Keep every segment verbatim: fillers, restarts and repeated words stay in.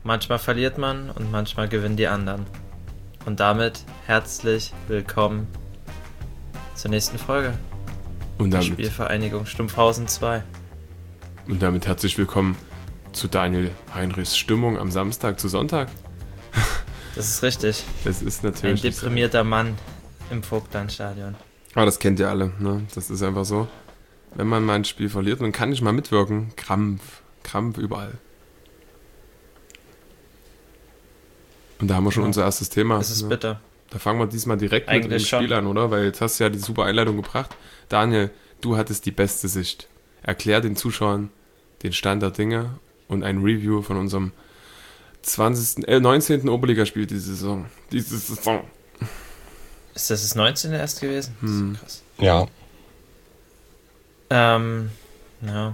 manchmal verliert man und manchmal gewinnen die anderen. Und damit herzlich willkommen zur nächsten Folge Und der damit, Spielvereinigung Stumpfhausen zwei. und damit herzlich willkommen zu Daniel Heinrichs Stimmung am Samstag zu Sonntag. Das ist richtig. Das ist Ein natürlich... deprimierter Mann im Vogtlandstadion. Aber das kennt ihr alle, ne? Das ist einfach so. Wenn man mal ein Spiel verliert, man kann nicht mal mitwirken. Krampf. Krampf überall. Und da haben wir schon Ja. unser erstes Thema. Es ist ne? bitter. Da fangen wir diesmal direkt mit dem Eigentlich Spiel schon. an, oder? Weil jetzt hast du ja die super Einleitung gebracht. Daniel, du hattest die beste Sicht. Erklär den Zuschauern den Stand der Dinge und ein Review von unserem zwanzigsten, äh, neunzehnten Oberligaspiel diese Saison. Diese Saison. Ist das das neunzehnte erst gewesen? Das Hm. ist krass. Ja, Ähm, ja.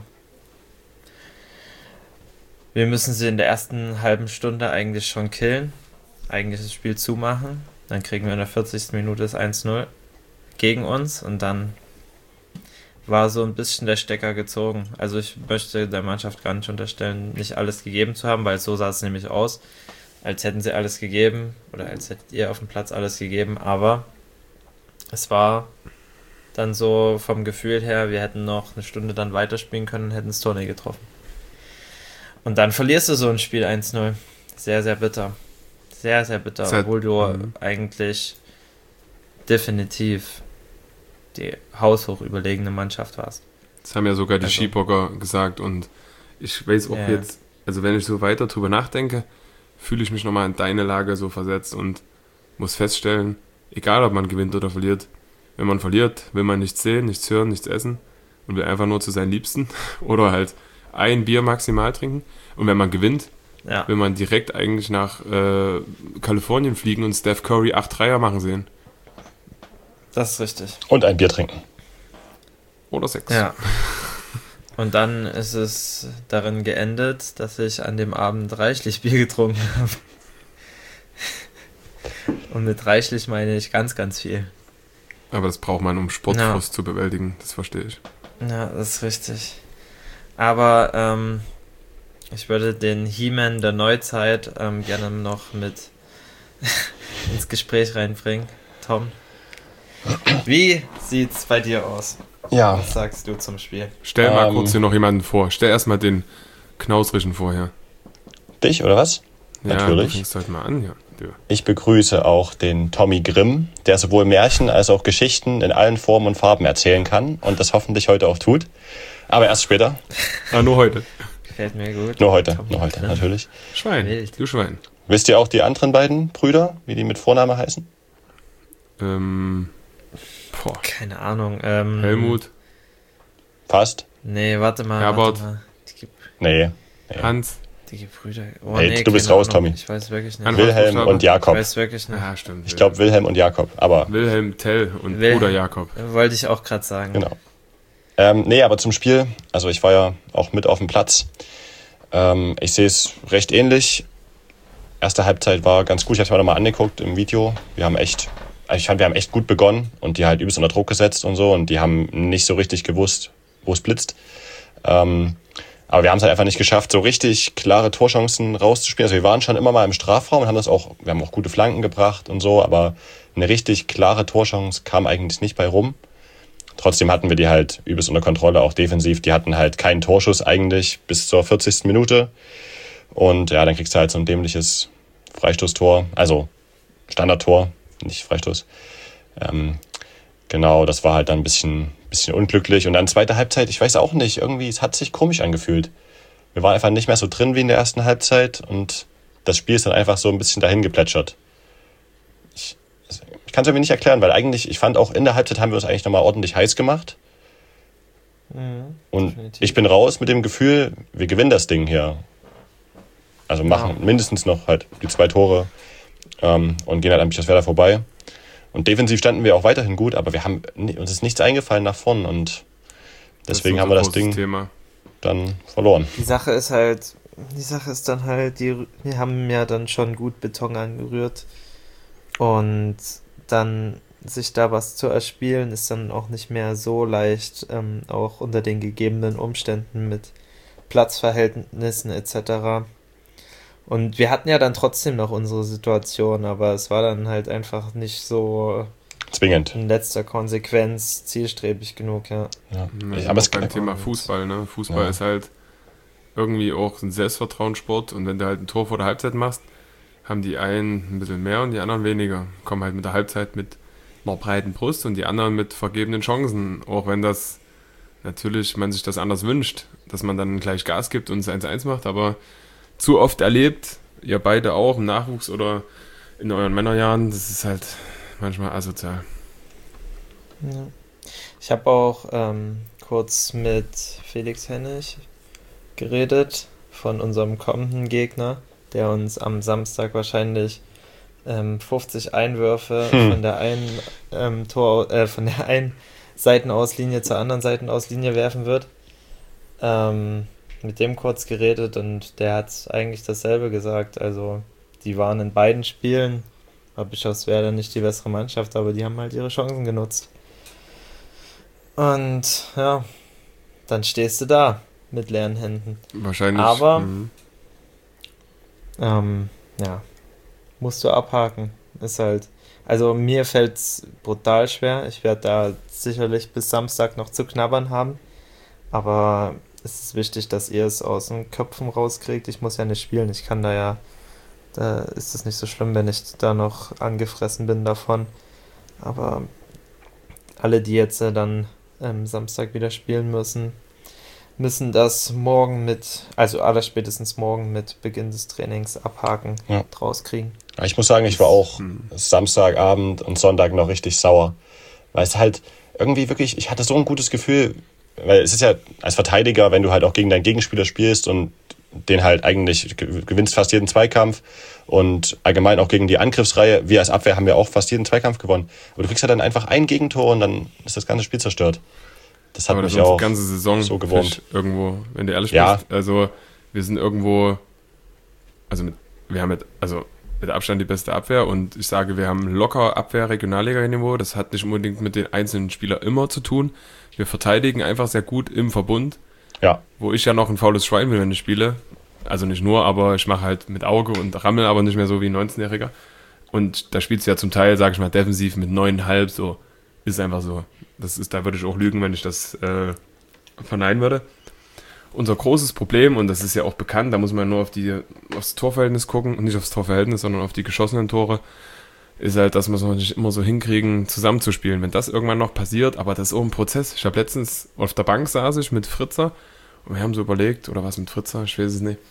Wir müssen sie in der ersten halben Stunde eigentlich schon killen. Eigentlich das Spiel zumachen. Dann kriegen wir in der vierzigsten Minute das eins null gegen uns und dann war so ein bisschen der Stecker gezogen. Also ich möchte der Mannschaft gar nicht unterstellen, nicht alles gegeben zu haben, weil so sah es nämlich aus, als hätten sie alles gegeben oder als hättet ihr auf dem Platz alles gegeben, aber es war dann so vom Gefühl her, wir hätten noch eine Stunde dann weiterspielen können und hätten das Tor nicht getroffen. Und dann verlierst du so ein Spiel eins null. Sehr, sehr bitter. Sehr, sehr bitter, Seit- obwohl du Mhm. eigentlich definitiv die haushoch überlegene Mannschaft warst. Das haben ja sogar die Also- Skibocker gesagt und ich weiß auch Ja. jetzt, also wenn ich so weiter drüber nachdenke, fühle ich mich nochmal in deine Lage so versetzt und muss feststellen, egal ob man gewinnt oder verliert, wenn man verliert, will man nichts sehen, nichts hören, nichts essen und will einfach nur zu seinen Liebsten oder halt ein Bier maximal trinken und wenn man gewinnt, Ja, will man direkt eigentlich nach äh, Kalifornien fliegen und Steph Curry acht Dreier machen sehen. das ist richtig. und ein Bier trinken. Oder sechs. Ja. Und dann ist es darin geendet, dass ich an dem Abend reichlich Bier getrunken habe. Und mit reichlich meine ich ganz, ganz viel. Aber das braucht man, um Sportfrust zu bewältigen, das verstehe ich. Ja, das ist richtig. Aber ähm, ich würde den He-Man der Neuzeit ähm, gerne noch mit ins Gespräch reinbringen. Tom, wie sieht's bei dir aus? Ja, Was sagst du zum Spiel? Stell mal Ähm. kurz hier noch jemanden vor. Stell erstmal den Knausrichen vorher. dich oder was? Ja, Natürlich. du fängst halt mal an, ja. Du. Ich begrüße auch den Tommy Grimm, der sowohl Märchen als auch Geschichten in allen Formen und Farben erzählen kann und das hoffentlich heute auch tut. Aber erst später. Ah, nur heute. Gefällt mir gut. Nur heute, Tom nur heute, Grimm. natürlich. Schwein, Wild. du Schwein. Wisst ihr auch die anderen beiden Brüder, wie die mit Vorname heißen? Ähm, boah. Keine Ahnung. Ähm, Helmut, Fast? Nee, warte mal. Herbert. Warte mal. Die, Nee. nee. Hans. die Gebrüder. Oh, Hey, nee, du bist keine raus, Ahnung. Tommy. Ich weiß wirklich nicht. An- Wilhelm Hausbuchstabe? und Ich Jakob. weiß wirklich nicht. Ja, stimmt. Ich glaube Wilhelm und Jakob, aber Wilhelm Tell und Wilhelm. Bruder Jakob. Wollte ich auch gerade sagen. genau. Ähm, nee, aber zum Spiel, also ich war ja auch mit auf dem Platz. Ähm, ich sehe es recht ähnlich. Erste Halbzeit war ganz gut, ich habe es mir nochmal angeguckt im Video. Wir haben echt, also ich fand, wir haben echt gut begonnen und die halt übelst unter Druck gesetzt und so und die haben nicht so richtig gewusst, wo es blitzt. Ähm, aber wir haben es halt einfach nicht geschafft, so richtig klare Torchancen rauszuspielen. Also wir waren schon immer mal im Strafraum und haben das auch, wir haben auch gute Flanken gebracht und so, aber eine richtig klare Torchance kam eigentlich nicht bei rum. Trotzdem hatten wir die halt übelst unter Kontrolle, auch defensiv. Die hatten halt keinen Torschuss eigentlich bis zur vierzigsten Minute. Und ja, dann kriegst du halt so ein dämliches Freistoßtor, also Standardtor, nicht Freistoß. Ähm, genau, das war halt dann ein bisschen, bisschen unglücklich. Und dann zweite Halbzeit, ich weiß auch nicht, irgendwie, es hat sich komisch angefühlt. Wir waren einfach nicht mehr so drin wie in der ersten Halbzeit und das Spiel ist dann einfach so ein bisschen dahin geplätschert. Ich, ich kann es irgendwie nicht erklären, weil eigentlich, ich fand auch in der Halbzeit haben wir uns eigentlich nochmal ordentlich heiß gemacht. Mhm, Und definitiv. ich bin raus mit dem Gefühl, wir gewinnen das Ding hier. Also machen Ja. mindestens noch halt die zwei Tore ähm, und gehen halt an Bischofswerda vorbei. Und defensiv standen wir auch weiterhin gut, aber wir haben uns ist nichts eingefallen nach vorn und deswegen ist haben wir unser das Ding großes Thema. dann verloren. Die Sache ist halt, die Sache ist dann halt, die, wir haben ja dann schon gut Beton angerührt und dann sich da was zu erspielen, ist dann auch nicht mehr so leicht, ähm, auch unter den gegebenen Umständen mit Platzverhältnissen et cetera. Und wir hatten ja dann trotzdem noch unsere Situation, aber es war dann halt einfach nicht so zwingend. in letzter Konsequenz zielstrebig genug, ja. Ja. Ja, Ja, aber aber es es beim Thema Fußball, ne? Fußball Ja. ist halt irgendwie auch ein Selbstvertrauenssport und wenn du halt ein Tor vor der Halbzeit machst, haben die einen ein bisschen mehr und die anderen weniger. Kommen halt mit der Halbzeit mit einer breiten Brust und die anderen mit vergebenen Chancen, auch wenn das natürlich man sich das anders wünscht, dass man dann gleich Gas gibt und es eins eins macht, aber zu oft erlebt, ihr beide auch im Nachwuchs oder in euren Männerjahren, das ist halt manchmal asozial. Ja. Ich habe auch ähm, kurz mit Felix Hennig geredet von unserem kommenden Gegner, der uns am Samstag wahrscheinlich ähm, fünfzig Einwürfe Hm. von der einen ähm, Tor, äh, von der einen Seitenauslinie zur anderen Seitenauslinie werfen wird. Ähm, mit dem kurz geredet und der hat eigentlich dasselbe gesagt. Also die waren in beiden Spielen, war Bischofswerda nicht die bessere Mannschaft, aber die haben halt ihre Chancen genutzt. Und ja, dann stehst du da mit leeren Händen. Wahrscheinlich. Aber- mhm. Ähm, ja, musst du abhaken. Ist halt, also mir fällt's brutal schwer. Ich werde da sicherlich bis Samstag noch zu knabbern haben. Aber es ist wichtig, dass ihr es aus den Köpfen rauskriegt. Ich muss ja nicht spielen. Ich kann da ja, da ist es nicht so schlimm, wenn ich da noch angefressen bin davon. Aber alle, die jetzt äh, dann ähm, Samstag wieder spielen müssen, müssen das morgen mit, also allerspätestens morgen mit Beginn des Trainings abhaken, Ja. draus kriegen. Ja, ich muss sagen, ich war auch Mhm. Samstagabend und Sonntag noch richtig sauer. Weil es halt irgendwie wirklich, ich hatte so ein gutes Gefühl, weil es ist ja als Verteidiger, wenn du halt auch gegen deinen Gegenspieler spielst und den halt eigentlich ge- gewinnst fast jeden Zweikampf und allgemein auch gegen die Angriffsreihe, wir als Abwehr haben ja auch fast jeden Zweikampf gewonnen. Aber du kriegst halt dann einfach ein Gegentor und dann ist das ganze Spiel zerstört. Das hat Aber das mich ist auch die ganze Saison so gewohnt. Fisch irgendwo, wenn du ehrlich Ja. bist. Also wir sind irgendwo, also mit, wir haben mit, also mit Abstand die beste Abwehr und ich sage, wir haben locker Abwehr Regionalliga-Niveau. Das hat nicht unbedingt mit den einzelnen Spielern immer zu tun. Wir verteidigen einfach sehr gut im Verbund, Ja, wo ich ja noch ein faules Schwein bin, wenn ich spiele. Also nicht nur, aber ich mache halt mit Auge und rammel aber nicht mehr so wie ein neunzehnjähriger. Und da spielst du ja zum Teil, sage ich mal, defensiv mit neun Komma fünf, so. Ist einfach so. Das ist, da würde ich auch lügen, wenn ich das äh, verneinen würde. Unser großes Problem, und das ist ja auch bekannt, da muss man nur auf die, aufs Torverhältnis gucken, und nicht aufs Torverhältnis, sondern auf die geschossenen Tore, ist halt, dass wir es noch nicht immer so hinkriegen, zusammenzuspielen. Wenn das irgendwann noch passiert, aber das ist auch ein Prozess. Ich habe letztens auf der Bank saß ich mit Fritzer und wir haben so überlegt, oder was mit Fritzer, ich weiß es nicht.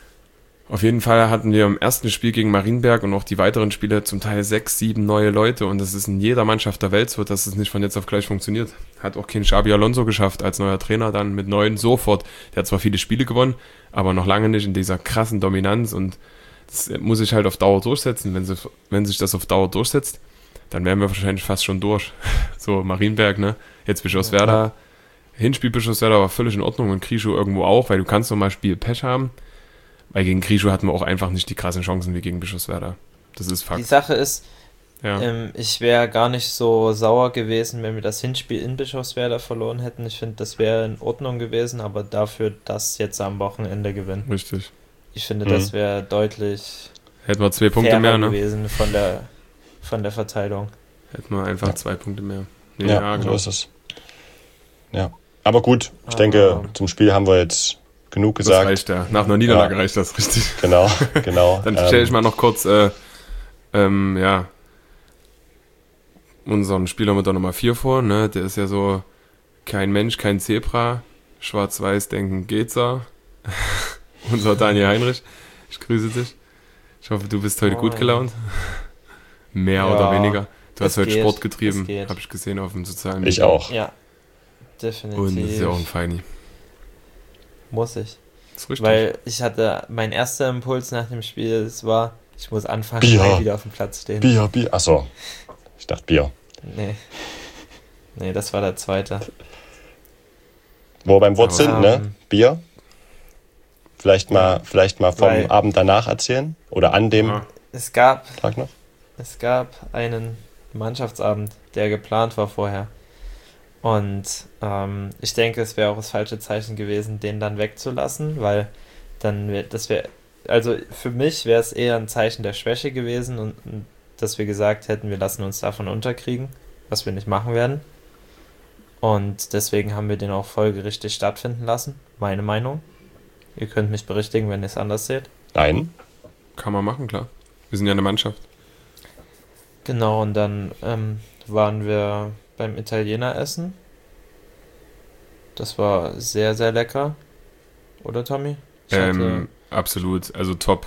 Auf jeden Fall hatten wir im ersten Spiel gegen Marienberg und auch die weiteren Spiele zum Teil sechs, sieben neue Leute und das ist in jeder Mannschaft der Welt so, dass es nicht von jetzt auf gleich funktioniert. Hat auch kein Xabi Alonso geschafft als neuer Trainer dann mit neun sofort. Der hat zwar viele Spiele gewonnen, aber noch lange nicht in dieser krassen Dominanz und das muss sich halt auf Dauer durchsetzen. Wenn, sie, wenn sich das auf Dauer durchsetzt, dann wären wir wahrscheinlich fast schon durch. So Marienberg, ne? Jetzt Bischofswerda. Ja. Hinspiel Bischofswerda war völlig in Ordnung und Krischow irgendwo auch, weil du kannst noch mal Spiel Pech haben. Weil gegen Krischow hatten wir auch einfach nicht die krassen Chancen wie gegen Bischofswerda. Das ist Die Fakt. Sache ist, Ja. ähm, ich wäre gar nicht so sauer gewesen, wenn wir das Hinspiel in Bischofswerda verloren hätten. Ich finde, das wäre in Ordnung gewesen, aber dafür das jetzt am Wochenende gewinnen. Richtig. Ich finde, Mhm. das wäre deutlich Hätten wir zwei Punkte fairer mehr, ne? gewesen von der, von der Verteilung. Hätten wir einfach Ja. zwei Punkte mehr. Nee, ja, so genau. ist es. Ja, aber gut, ich Aber- denke, zum Spiel haben wir jetzt genug Das gesagt. reicht ja. Nach einer Niederlage Ja. reicht das richtig. Genau, genau. Dann Ähm, stelle ich mal noch kurz, äh, ähm, ja, unseren Spieler mit der Nummer vier vor, ne? Der ist ja so kein Mensch, kein Zebra. Schwarz-Weiß denken geht's ja. Unser Daniel Heinrich. Ich grüße dich. Ich hoffe, du bist heute gut Moin. gelaunt. Mehr Ja, oder weniger. Du es hast heute geht, Sport es getrieben, geht. habe ich gesehen auf dem sozialen Ich Medien. auch. Ja, definitiv. Und das ist ja auch ein Feini. Muss ich. Das ist richtig. Weil ich hatte, mein erster Impuls nach dem Spiel, es war, ich muss anfangen, Bier. mal wieder auf dem Platz stehen. Bier, Bier. Achso, ich dachte Bier. Nee. Nee, das war der zweite. Wo wir beim Wort Aber- sind, ne? Ähm. Bier. Vielleicht mal, vielleicht mal vom Weil- Abend danach erzählen. Oder an dem Ja. Es gab, Tag noch. es gab einen Mannschaftsabend, der geplant war vorher. Und ähm, ich denke, es wäre auch das falsche Zeichen gewesen, den dann wegzulassen, weil dann wär, das wäre also für mich wäre es eher ein Zeichen der Schwäche gewesen und, und dass wir gesagt hätten, wir lassen uns davon unterkriegen, was wir nicht machen werden. Und deswegen haben wir den auch folgerichtig stattfinden lassen. Meine Meinung. Ihr könnt mich berichtigen, wenn ihr es anders seht. Nein. Kann man machen, klar. Wir sind ja eine Mannschaft. Genau, und dann ähm, waren wir beim Italiener essen. Das war sehr, sehr lecker. Oder, Tommy? Ich Ähm, hatte, absolut. Also top.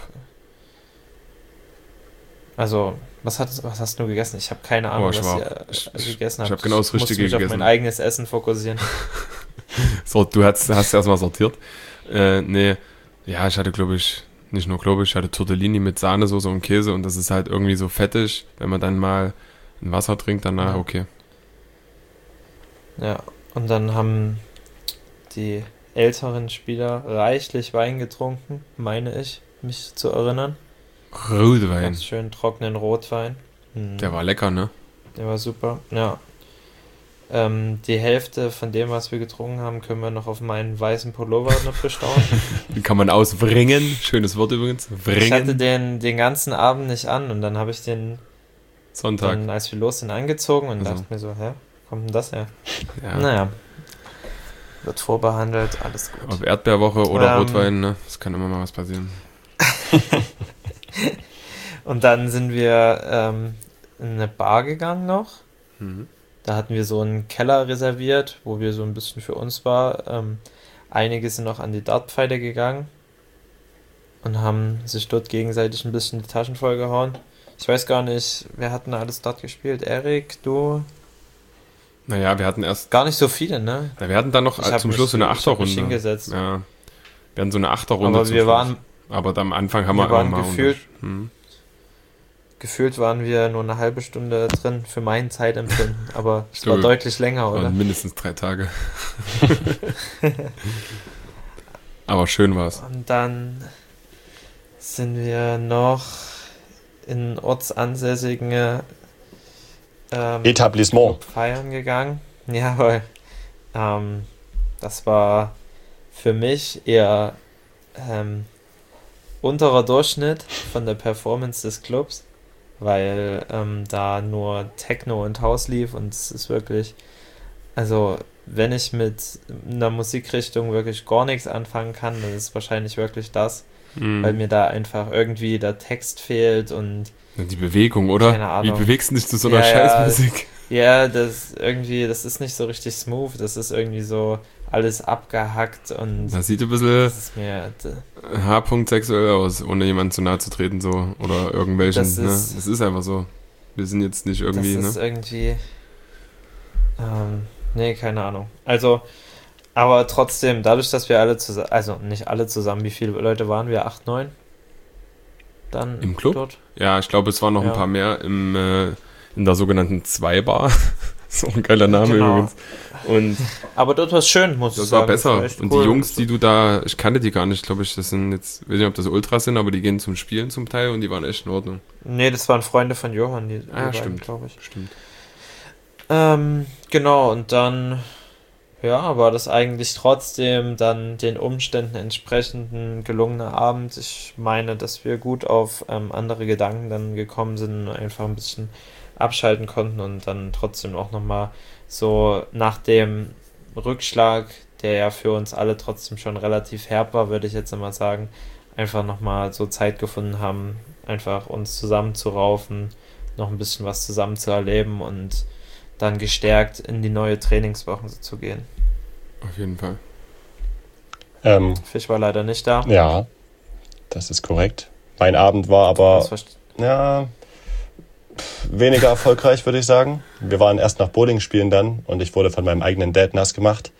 also, was, hat, was hast du gegessen? Ich habe keine Ahnung, Oh, ich was war- ihr ich- äh, ich- gegessen ich habt. hab genau das musste Richtige mich auf gegessen. mein eigenes Essen fokussieren. So, du hast, hast erstmal sortiert. Äh, nee. Ja, ich hatte, glaube ich, nicht nur glaube ich, ich hatte Tortellini mit Sahnesoße und Käse und das ist halt irgendwie so fettig. Wenn man dann mal ein Wasser trinkt, danach, Ja. okay. Ja, und dann haben die älteren Spieler reichlich Wein getrunken, meine ich, mich zu erinnern. Rotwein. Ganz schön trockenen Rotwein. Hm, Der war lecker, ne? der war super, ja. Ähm, die Hälfte von dem, was wir getrunken haben, können wir noch auf meinen weißen Pullover noch bestaunen. Den kann man auswringen. Schönes Wort übrigens. Ich hatte Wringen. den den ganzen Abend nicht an und dann habe ich den, Sonntag. dann, als wir los sind, angezogen und Also. dachte mir so, hä, wo kommt denn das her? Ja. Naja, wird vorbehandelt, alles gut. Ob Erdbeerwoche oder Ähm. Rotwein, ne? Das kann immer mal was passieren. Und dann sind wir ähm, in eine Bar gegangen noch. Mhm. Da hatten wir so einen Keller reserviert, wo wir so ein bisschen für uns war. Ähm, einige sind noch an die Dartpfeile gegangen und haben sich dort gegenseitig ein bisschen die Taschen vollgehauen. Ich weiß gar nicht, wer hat denn alles dort gespielt? Erik, du? Naja, wir hatten erst. Gar nicht so viele, ne? Na, wir hatten dann noch Ich äh, hab zum mich- Schluss so eine ich hab mich Achterrunde. hingesetzt. Ja. Wir hatten so eine Achterrunde Aber zum wir Schluss. waren, Aber am Anfang haben wir wir, waren immer mal gefühlt- unter- Hm. gefühlt waren wir nur eine halbe Stunde drin für mein Zeitempfinden, aber es war Stimmt. deutlich länger, oder? Und mindestens drei Tage. Aber schön war's. Und dann sind wir noch in ortsansässigen ähm, Etablissement. feiern gegangen. Jawohl. Ähm, das war für mich eher ähm, unterer Durchschnitt von der Performance des Clubs, weil ähm, da nur Techno und House lief und es ist wirklich, also wenn ich mit einer Musikrichtung wirklich gar nichts anfangen kann, dann ist es wahrscheinlich wirklich das, Hm. weil mir da einfach irgendwie der Text fehlt und Ja, die Bewegung, oder? Keine Ahnung. Wie bewegst du dich zu so einer Ja, ja. Scheißmusik? ja, das irgendwie, das ist nicht so richtig smooth, das ist irgendwie so alles abgehackt und Das sieht ein bisschen das ist mir, H-Punkt sexuell aus, ohne jemandem zu nahe zu treten, so. Oder irgendwelchen, Das ne? ist- Es ist einfach so. Wir sind jetzt nicht irgendwie, das ist ne? irgendwie, ähm, nee, keine Ahnung. Also, aber trotzdem, dadurch, dass wir alle zusammen, also nicht alle zusammen, wie viele Leute waren wir? Acht, neun? Dann Im Club? dort? Ja, ich glaube, es waren noch Ja. ein paar mehr im, äh, in der sogenannten Zwei-Bar. So ein geiler Name Genau. übrigens. Und Aber dort war es schön, muss ich das sagen. war besser. echt Und cool. die Jungs, die du da, ich kannte die gar nicht, glaube ich, das sind jetzt, ich weiß nicht, ob das Ultras sind, aber die gehen zum Spielen zum Teil und die waren echt in Ordnung. Nee, das waren Freunde von Johann, die, die Ah, beiden, stimmt. glaube ich. Stimmt. Ähm, genau, und dann, ja, war das eigentlich trotzdem dann den Umständen entsprechend ein gelungener Abend. Ich meine, dass wir gut auf ähm, andere Gedanken dann gekommen sind und einfach ein bisschen abschalten konnten und dann trotzdem auch nochmal so nach dem Rückschlag, der ja für uns alle trotzdem schon relativ herb war, würde ich jetzt einmal sagen, einfach nochmal so Zeit gefunden haben, einfach uns zusammenzuraufen, noch ein bisschen was zusammen zu erleben und dann gestärkt in die neue Trainingswoche zu gehen. Auf jeden Fall. Ähm, Fisch war leider nicht da. ja, das ist korrekt. Mein Abend war aber Das verst- ja, pf, weniger erfolgreich, würde ich sagen. Wir waren erst nach Bowling spielen dann und ich wurde von meinem eigenen Dad nass gemacht.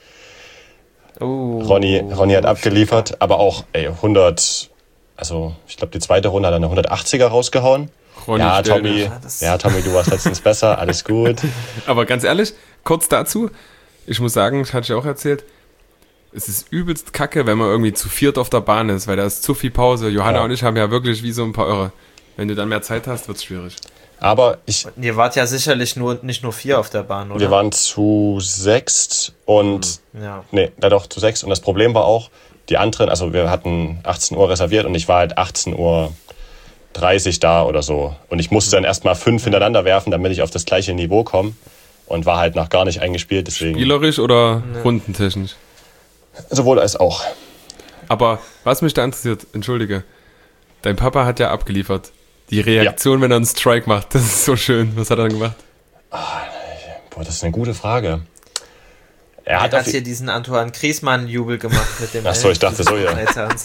Oh, Ronny, Ronny hat abgeliefert, aber auch ey, hundert, also ich glaube die zweite Runde hat er eine hundertachtziger rausgehauen. Ronny, Ja, stell Tommy, dich. Ja, das- ja, Tommy, du warst letztens besser, alles gut. Aber ganz ehrlich, kurz dazu, ich muss sagen, das hatte ich auch erzählt, es ist übelst kacke, wenn man irgendwie zu viert auf der Bahn ist, weil da ist zu viel Pause. Johanna Ja. und ich haben ja wirklich wie so ein paar Irre. Wenn du dann mehr Zeit hast, wird's schwierig. Aber ich, Ihr wart ja sicherlich nur nicht nur vier auf der Bahn, oder? wir waren zu sechst und, Ja. nee, da doch zu sechs und das Problem war auch, die anderen, also wir hatten achtzehn Uhr reserviert und ich war halt achtzehn Uhr dreißig da oder so. Und ich musste dann erstmal fünf hintereinander werfen, damit ich auf das gleiche Niveau komme. Und war halt noch gar nicht eingespielt. Deswegen Spielerisch oder nee. Rundentechnisch? Sowohl als auch. Aber was mich da interessiert, entschuldige, dein Papa hat ja abgeliefert. Die Reaktion, ja. wenn er einen Strike macht, das ist so schön. Was hat er dann gemacht? Ah, boah, das ist eine gute Frage. Er, er hat, hat hier diesen Antoine Griezmann-Jubel gemacht mit dem. Achso, ich dachte so, ja.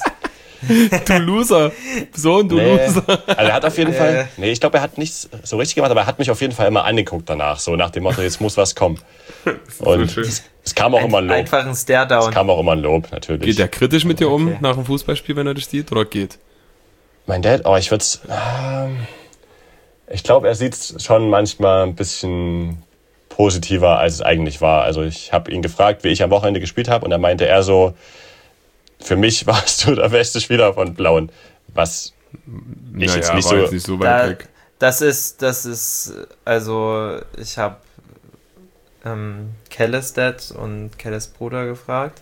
Du Loser. Sohn, du nee. Loser. Also er hat auf jeden äh. Fall, nee, ich glaube, er hat nichts so richtig gemacht, aber er hat mich auf jeden Fall immer angeguckt danach, so nach dem Motto, jetzt muss was kommen. Und so es, es kam auch ein, immer ein Lob. Einfach ein Stare-Down. Es kam auch immer ein Lob, natürlich. Geht er kritisch mit dir um okay. nach dem Fußballspiel, wenn er dich sieht, oder geht? Mein Dad, oh, ich würde es, ähm, ich glaube, er sieht es schon manchmal ein bisschen positiver, als es eigentlich war. Also ich habe ihn gefragt, wie ich am Wochenende gespielt habe und da meinte er so, für mich warst du der beste Spieler von Blauen. Was ich naja, jetzt nicht war so... Jetzt nicht so weit da, weg. Das ist, das ist, also ich habe ähm, Kelles Dad und Kelles Bruder gefragt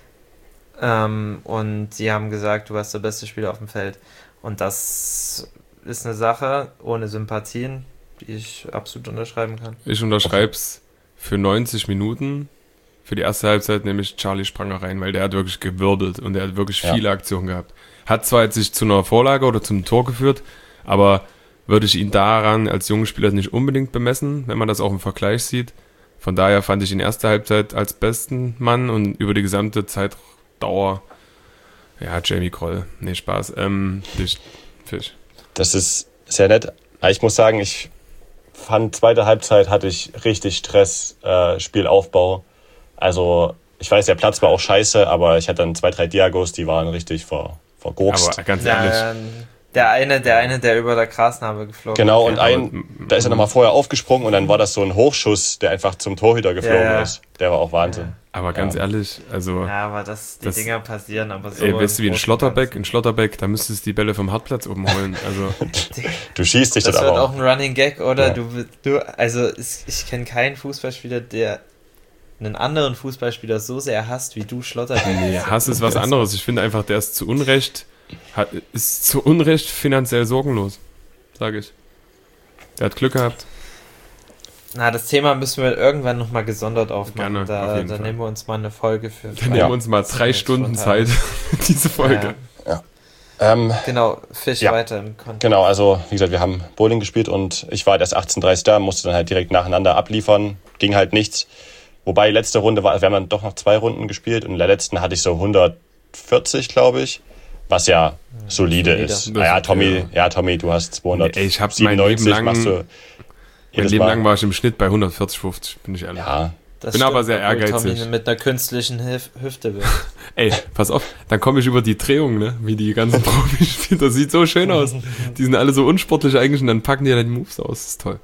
ähm, und die haben gesagt, du warst der beste Spieler auf dem Feld. Und das ist eine Sache ohne Sympathien, die ich absolut unterschreiben kann. Ich unterschreibe es für neunzig Minuten. Für die erste Halbzeit nämlich Charlie Spranger rein, weil der hat wirklich gewirbelt und der hat wirklich ja. viele Aktionen gehabt. Hat zwar jetzt nicht zu einer Vorlage oder zum Tor geführt, aber würde ich ihn daran als jungen Spieler nicht unbedingt bemessen, wenn man das auch im Vergleich sieht. Von daher fand ich ihn erste Halbzeit als besten Mann und über die gesamte Zeitdauer, ja, Jamie Kroll. Nee, Spaß. Ähm, Fisch. Fisch. Das ist sehr nett. Ich muss sagen, ich fand, zweite Halbzeit hatte ich richtig Stress, äh, Spielaufbau. Also, ich weiß, der Platz war auch scheiße, aber ich hatte dann zwei, drei Diagos, die waren richtig ver, vergurkst. Aber ganz ehrlich. Ja, der eine, der eine, der über der Grasnarbe geflogen ist. Genau, und ein, da ist er nochmal vorher aufgesprungen und dann war das so ein Hochschuss, der einfach zum Torhüter geflogen ja, ja. ist. Der war auch Wahnsinn. Ja. Aber ganz ja. ehrlich, also... Ja, aber das, die das, Dinger passieren, aber so... Ey, weißt du, wie ein Schlotterbeck? Ein Schlotterbeck, da müsstest du die Bälle vom Hartplatz oben holen. Also du schießt dich das dann aber auch. Das wird auch ein Running Gag, oder? Ja. Du, du, also, ich kenne keinen Fußballspieler, der einen anderen Fußballspieler so sehr hasst, wie du Schlotterbeck. Nee, Hass ist was anderes. Ich finde einfach, der ist zu Unrecht... Hat, ist zu Unrecht finanziell sorgenlos, sage ich. Der hat Glück gehabt. Na, das Thema müssen wir irgendwann nochmal gesondert aufmachen. Gerne, da auf jeden da Fall. nehmen wir uns mal eine Folge für. Dann nehmen wir uns mal drei Stunden Zeit für diese Folge. Ja. Ja. Ähm, genau, Fisch ja. weiter im Kontext. Genau, also wie gesagt, wir haben Bowling gespielt und ich war halt erst achtzehn Uhr dreißig da, musste dann halt direkt nacheinander abliefern. Ging halt nichts. Wobei, letzte Runde war, wir haben dann doch noch zwei Runden gespielt und in der letzten hatte ich so hundertvierzig, glaube ich. Was ja solide ja, ist. Naja, Tommy, ja, Tommy, du hast zweihundertsiebenundneunzig. Ey, ich hab's mein Leben lang, machst du mein Leben lang war ich im Schnitt bei hundertvierzig, fünfzig, bin ich ehrlich. Ja, das bin stimmt, aber sehr ehrgeizig. Tommy mit einer künstlichen Hüf- Hüfte wird. Ey, pass auf, dann komme ich über die Drehung, ne, wie die ganzen Profis spielen. Das sieht so schön aus. Die sind alle so unsportlich eigentlich und dann packen die ja die Moves aus. Das ist toll.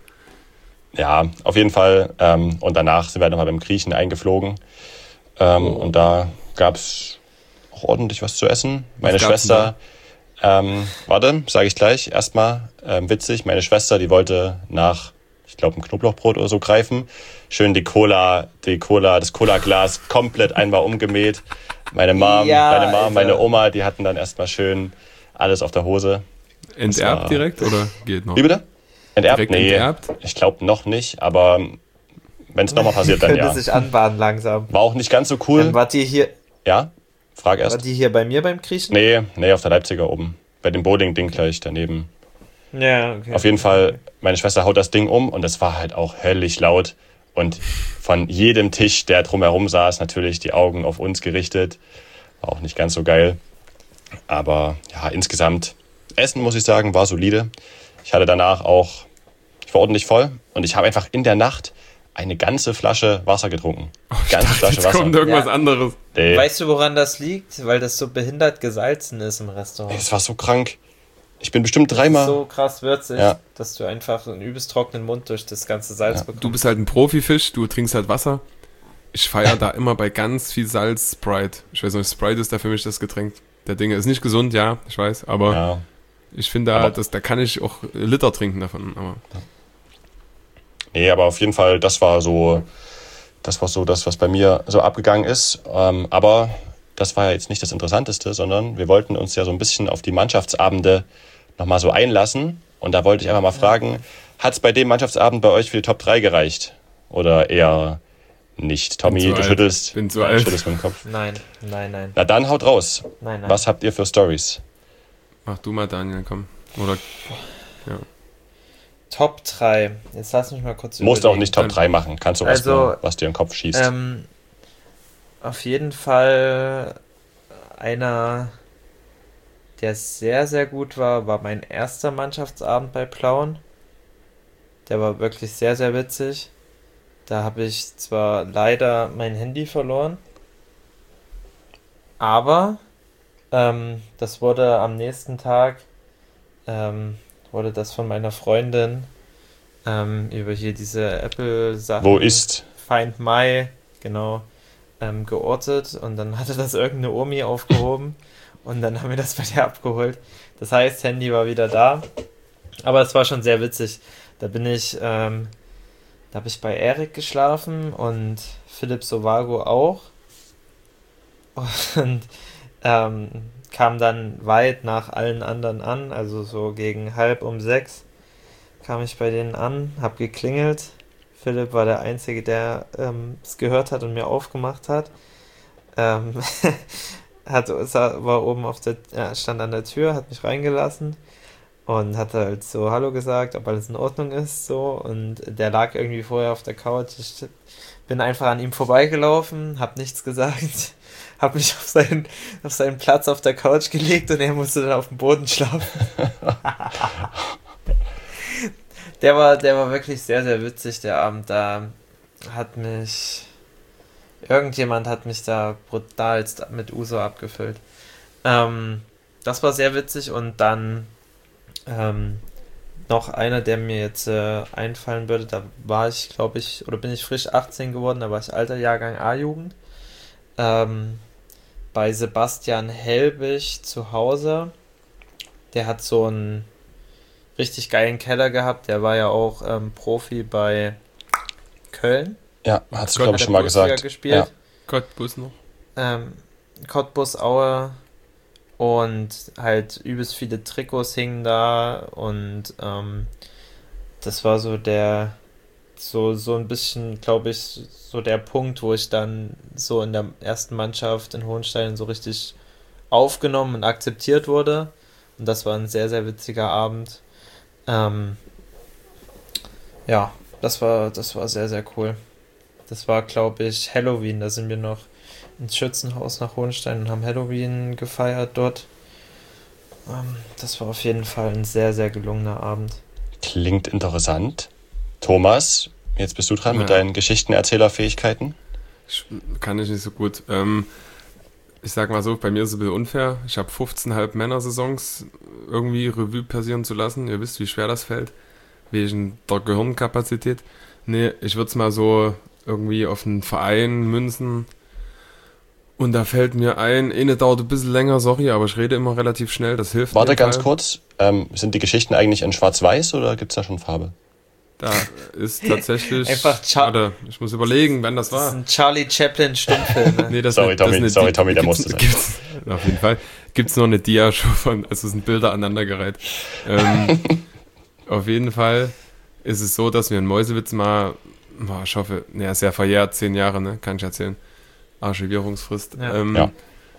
Ja, auf jeden Fall. Ähm, und danach sind wir nochmal beim Griechen eingeflogen. Ähm, oh. Und da gab's ordentlich was zu essen. Meine Schwester, ähm, warte, sage ich gleich, erstmal ähm, witzig, meine Schwester, die wollte nach, ich glaube, ein Knoblauchbrot oder so greifen. Schön die Cola, die Cola, das Cola-Glas komplett einmal umgemäht. Meine Mom, ja, meine Mom, meine Oma, die hatten dann erstmal schön alles auf der Hose. Enterbt direkt oder geht noch? Wie bitte? Enterbt? Direkt nee, enterbt? Ich glaube noch nicht, aber wenn es nochmal passiert, dann ja. Könnte sich anbahnen langsam. War auch nicht ganz so cool. Ähm, wart ihr hier... Ja? Frag erst. War die hier bei mir beim Griechen? Nee, nee, auf der Leipziger oben. Bei dem Bowling-Ding gleich daneben. Ja, okay. Auf jeden Fall, meine Schwester haut das Ding um und es war halt auch höllisch laut. Und von jedem Tisch, der drumherum saß, natürlich die Augen auf uns gerichtet. War auch nicht ganz so geil. Aber ja, insgesamt, Essen, muss ich sagen, war solide. Ich hatte danach auch, ich war ordentlich voll und ich habe einfach in der Nacht eine ganze Flasche Wasser getrunken. Oh, ganze dachte, Flasche jetzt Wasser. kommt irgendwas ja. anderes. Nee. Weißt du, woran das liegt? Weil das so behindert gesalzen ist im Restaurant. Es war so krank. Ich bin bestimmt dreimal... So krass würzig, ja. dass du einfach einen übelst trockenen Mund durch das ganze Salz Ja. bekommst. Du bist halt ein Profifisch, du trinkst halt Wasser. Ich feiere da immer bei ganz viel Salz Sprite. Ich weiß nicht, Sprite ist da für mich das Getränk der Dinge. Ist nicht gesund, ja, ich weiß, aber Ja. ich finde, da, das, da kann ich auch Liter trinken davon. Aber Nee, aber auf jeden Fall, das war so, das war so das, was bei mir so abgegangen ist. Ähm, aber das war ja jetzt nicht das Interessanteste, sondern wir wollten uns ja so ein bisschen auf die Mannschaftsabende nochmal so einlassen. Und da wollte ich einfach mal fragen, hat es bei dem Mannschaftsabend bei euch für die Top drei gereicht? Oder eher nicht? Tommy, Bin zu du alt. schüttelst, Bin zu nein, alt. schüttelst mit dem Kopf. Nein, nein, nein. Na dann haut raus. Nein, nein. Was habt ihr für Stories? Mach du mal, Daniel, komm. Oder Top drei. Jetzt lass mich mal kurz Du musst auch überlegen. nicht Top drei machen. Kannst du Also, erstmal, was dir in den Kopf schießt. Ähm, auf jeden Fall einer, der sehr, sehr gut war, war mein erster Mannschaftsabend bei Plauen. Der war wirklich sehr, sehr witzig. Da habe ich zwar leider mein Handy verloren, aber ähm, das wurde am nächsten Tag, ähm, wurde das von meiner Freundin ähm, über hier diese Apple-Sachen. Wo ist? Find My, genau, ähm, geortet und dann hatte das irgendeine Omi aufgehoben und dann haben wir das bei der abgeholt. Das heißt, Handy war wieder da, aber es war schon sehr witzig. Da bin ich, ähm, da habe ich bei Erik geschlafen und Philipp Sovago auch und ähm, kam dann weit nach allen anderen an, also so gegen halb um sechs kam ich bei denen an, hab geklingelt. Philipp war der Einzige, der ähm, es gehört hat und mir aufgemacht hat. Ähm, hat war oben auf der, ja, stand an der Tür, hat mich reingelassen und hat halt so Hallo gesagt, ob alles in Ordnung ist, so. Und der lag irgendwie vorher auf der Couch. Ich bin einfach an ihm vorbeigelaufen, hab nichts gesagt, hab mich auf seinen, auf seinen Platz auf der Couch gelegt und er musste dann auf dem Boden schlafen. Der war, der war wirklich sehr, sehr witzig, der Abend. Da hat mich, irgendjemand hat mich da brutalst mit Uso abgefüllt. Ähm, das war sehr witzig und dann ähm, noch einer, der mir jetzt äh, einfallen würde, da war ich, glaube ich, oder bin ich frisch achtzehn geworden, da war ich alter Jahrgang A-Jugend. Ähm, bei Sebastian Helbig zu Hause. Der hat so einen richtig geilen Keller gehabt. Der war ja auch ähm, Profi bei Köln. Ja, hat es, Gott, glaube ich, Hat schon mal Bundesliga gesagt. gespielt. Ja. Cottbus noch. Ähm, Cottbus, Aue und halt übelst viele Trikots hingen da und ähm, das war so der, so, so ein bisschen, glaube ich, so der Punkt, wo ich dann so in der ersten Mannschaft in Hohenstein so richtig aufgenommen und akzeptiert wurde und das war ein sehr, sehr witziger Abend. Ähm, ja, das war, das war sehr, sehr cool. Das war, glaube ich, Halloween. Da sind wir noch ins Schützenhaus nach Hohenstein und haben Halloween gefeiert dort. Ähm, das war auf jeden Fall ein sehr, sehr gelungener Abend. Klingt interessant. Thomas, jetzt bist du dran Ja. mit deinen Geschichtenerzählerfähigkeiten. Ich, kann ich nicht so gut. Ähm, ich sag mal so, bei mir ist es ein bisschen unfair. Ich habe fünfzehn Halb-Männer-Saisons irgendwie Revue passieren zu lassen. Ihr wisst, wie schwer das fällt. Wegen der Gehirnkapazität. Nee, ich würde es mal so irgendwie auf einen Verein münzen. Und da fällt mir ein, eine dauert ein bisschen länger, sorry, aber ich rede immer relativ schnell, das hilft. Warte in dem ganz Fall. kurz. Ähm, sind die Geschichten eigentlich in Schwarz-Weiß oder gibt es da schon Farbe? Da ist tatsächlich... Einfach Cha- Warte, ich muss überlegen, wann das Das war. ist ein Charlie Chaplin Stummfilm. Ne? Nee, das Sorry, nicht, das Tommy, nicht. sorry, Die- Tommy, der gibt's- musste sein. Gibt's, auf jeden Fall. Gibt es noch eine Dia-Show von, also es sind Bilder aneinandergereiht. Ähm, auf jeden Fall ist es so, dass wir in Meuselwitz mal, boah, ich hoffe, ja, sehr verjährt, zehn Jahre, ne, kann ich erzählen. Archivierungsfrist. Ja. Ähm, Ja.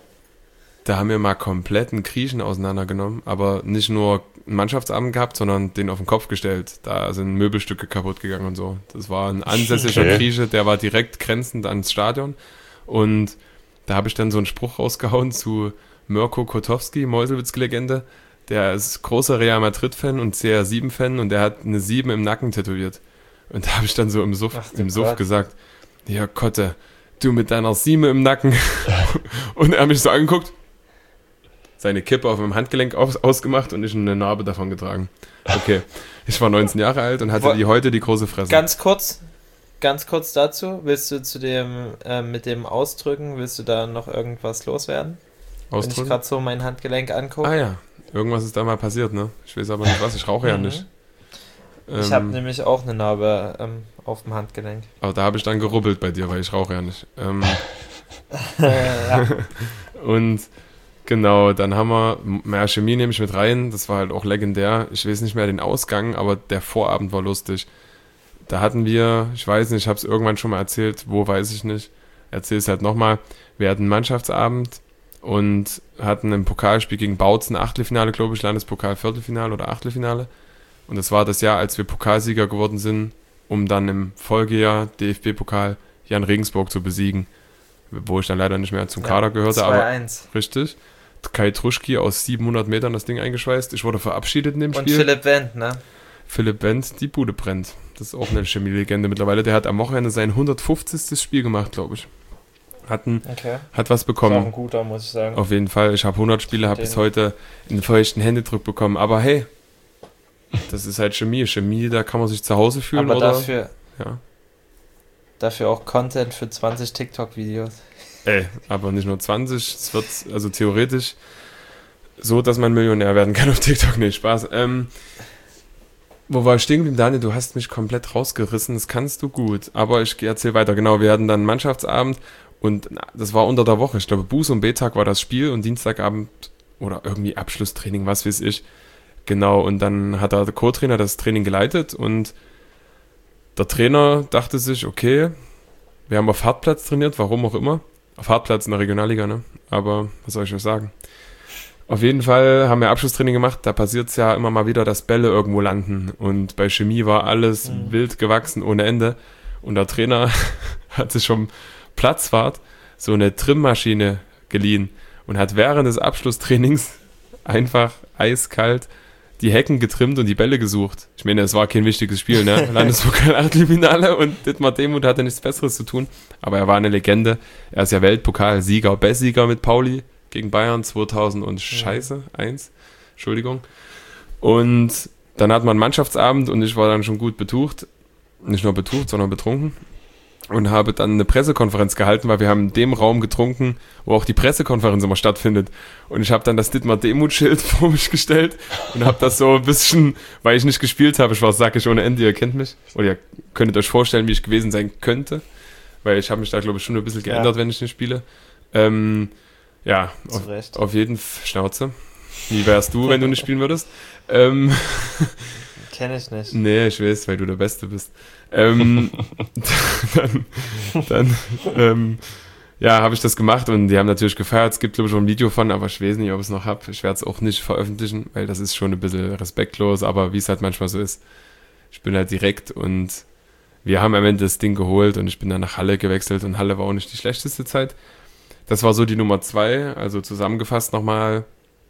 Da haben wir mal komplett einen Griechen auseinandergenommen, aber nicht nur einen Mannschaftsabend gehabt, sondern den auf den Kopf gestellt. Da sind Möbelstücke kaputt gegangen und so. Das war ein ansässiger Okay. Grieche, der war direkt grenzend ans Stadion. Und da habe ich dann so einen Spruch rausgehauen zu Mirko Kotowski, Meuselwitz-Legende. Der ist großer Real Madrid-Fan und C R sieben-Fan und der hat eine sieben im Nacken tätowiert. Und da habe ich dann so im Suff, Ach du im Suff Gott. gesagt, ja Kotte, du mit deiner sieben im Nacken. Und er hat mich so angeguckt, seine Kippe auf meinem Handgelenk aus, ausgemacht und ich eine Narbe davon getragen. Okay, ich war neunzehn Jahre alt und hatte Wo- die heute die große Fresse. Ganz kurz, ganz kurz dazu. Willst du zu dem, äh, mit dem Ausdrücken, willst du da noch irgendwas loswerden? Wenn ich Ausdrücken? gerade so mein Handgelenk angucke. Ah ja, irgendwas ist da mal passiert, ne? Ich weiß aber nicht was, ich rauche ja Mhm. nicht. Ich Ähm, habe nämlich auch eine Narbe ähm, auf dem Handgelenk. aber da habe ich dann gerubbelt bei dir, weil ich rauche ja nicht. Ähm, ja. Und genau, dann haben wir, mehr Chemie nehme ich mit rein, das war halt auch legendär. Ich weiß nicht mehr den Ausgang, aber der Vorabend war lustig. Da hatten wir, ich weiß nicht, ich habe es irgendwann schon mal erzählt, wo weiß ich nicht, erzähle es halt nochmal. Wir hatten einen Mannschaftsabend und hatten ein Pokalspiel gegen Bautzen, Achtelfinale, glaube ich, Landespokal, Viertelfinale oder Achtelfinale. Und das war das Jahr, als wir Pokalsieger geworden sind, um dann im Folgejahr D F B-Pokal Jan Regensburg zu besiegen, wo ich dann leider nicht mehr zum Ja, Kader gehörte. zwei Aber eins. richtig. Kai Truschki aus siebenhundert Metern das Ding eingeschweißt. Ich wurde verabschiedet in dem Und Spiel. Philipp Wendt, ne? Philipp Wendt, die Bude brennt. Das ist auch eine Chemie-Legende mittlerweile. Der hat am Wochenende sein hundertfünfzigstes Spiel gemacht, glaube ich. Hat, ein, Okay. hat was Ist auch bekommen. ein guter, muss ich sagen. Auf jeden Fall. Ich habe hundert Spiele, habe Den- bis heute einen feuchten Händedruck bekommen. Aber hey, das ist halt Chemie. Chemie, da kann man sich zu Hause fühlen. Aber oder? dafür, Ja. dafür auch Content für zwanzig TikTok-Videos. Ey, aber nicht nur zwanzig. Es wird also theoretisch so, dass man Millionär werden kann auf TikTok. Nee, Spaß. Ähm, wo war ich stehen geblieben? Daniel, du hast mich komplett rausgerissen. Das kannst du gut. Aber ich erzähle weiter. Genau, wir hatten dann einen Mannschaftsabend und na, das war unter der Woche. Ich glaube, Buß- und B-Tag war das Spiel und Dienstagabend oder irgendwie Abschlusstraining, was weiß ich. Genau, und dann hat der Co-Trainer das Training geleitet und der Trainer dachte sich, okay, wir haben auf Hartplatz trainiert, warum auch immer. Auf Hartplatz in der Regionalliga, ne? Aber was soll ich euch sagen? Auf jeden Fall haben wir Abschlusstraining gemacht, da passiert es ja immer mal wieder, dass Bälle irgendwo landen. Und bei Chemie war alles Mhm. wild gewachsen ohne Ende. Und der Trainer hat sich vom Platzwart so eine Trimmaschine geliehen und hat während des Abschlusstrainings einfach eiskalt die Hecken getrimmt und die Bälle gesucht. Ich meine, es war kein wichtiges Spiel, ne? Landespokal-Achtelfinale und Dietmar Demuth hatte nichts Besseres zu tun. Aber er war eine Legende. Er ist ja Weltpokalsieger, Bestsieger mit Pauli gegen Bayern zweitausend und Scheiße, eins. Entschuldigung. Und dann hat man einen Mannschaftsabend und ich war dann schon gut betucht. Nicht nur betucht, sondern betrunken. Und habe dann eine Pressekonferenz gehalten, weil wir haben in dem Raum getrunken, wo auch die Pressekonferenz immer stattfindet. Und ich habe dann das Dietmar Demuth-Schild vor mich gestellt und habe das so ein bisschen, weil ich nicht gespielt habe, ich war sackig ohne Ende, ihr kennt mich. Oder ihr könntet euch vorstellen, wie ich gewesen sein könnte. Weil ich habe mich da, glaube ich, schon ein bisschen geändert, Ja. wenn ich nicht spiele. Ähm, ja, Zu auf, Recht. auf jeden Fall, Schnauze. Wie wärst du, wenn du nicht spielen würdest? Ähm, Kenne ich nicht. Nee, ich weiß, weil du der Beste bist. Ähm, dann, dann ähm, ja, habe ich das gemacht und die haben natürlich gefeiert. Es gibt, glaube ich, schon ein Video von, aber ich weiß nicht, ob ich es noch habe. Ich werde es auch nicht veröffentlichen, weil das ist schon ein bisschen respektlos, aber wie es halt manchmal so ist. Ich bin halt direkt und wir haben am Ende das Ding geholt und ich bin dann nach Halle gewechselt und Halle war auch nicht die schlechteste Zeit. Das war so die Nummer zwei, also zusammengefasst nochmal.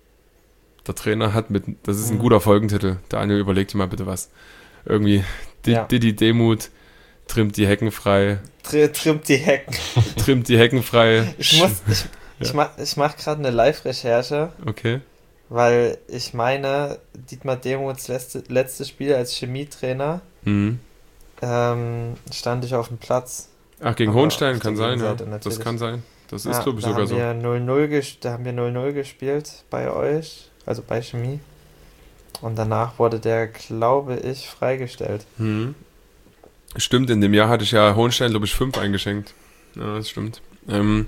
Der Trainer hat mit, das ist ein Mhm. guter Folgentitel. Daniel, überleg dir mal bitte was. Irgendwie, Di- Ja. Didi Demuth trimmt die Hecken frei, Tr trimmt die Hecken. trimmt die Hecken frei. Ich muss, ich, Ja. ich mach, ich mach gerade eine Live-Recherche, Okay. weil ich meine, Dietmar Demuths letzte, letztes Spiel als Chemietrainer Mhm. ähm, stand ich auf dem Platz. Ach, gegen Aber Hohenstein auf kann der sein, ja. Gegenseite Das natürlich. kann sein. Das ist, Ja, glaube ich, da sogar haben so. wir null null ges- da haben wir null null gespielt bei euch, also bei Chemie. Und danach wurde der, glaube ich, freigestellt. Mhm. Stimmt, in dem Jahr hatte ich ja Hohenstein, glaube ich, fünf eingeschenkt. Ja, das stimmt. Ähm,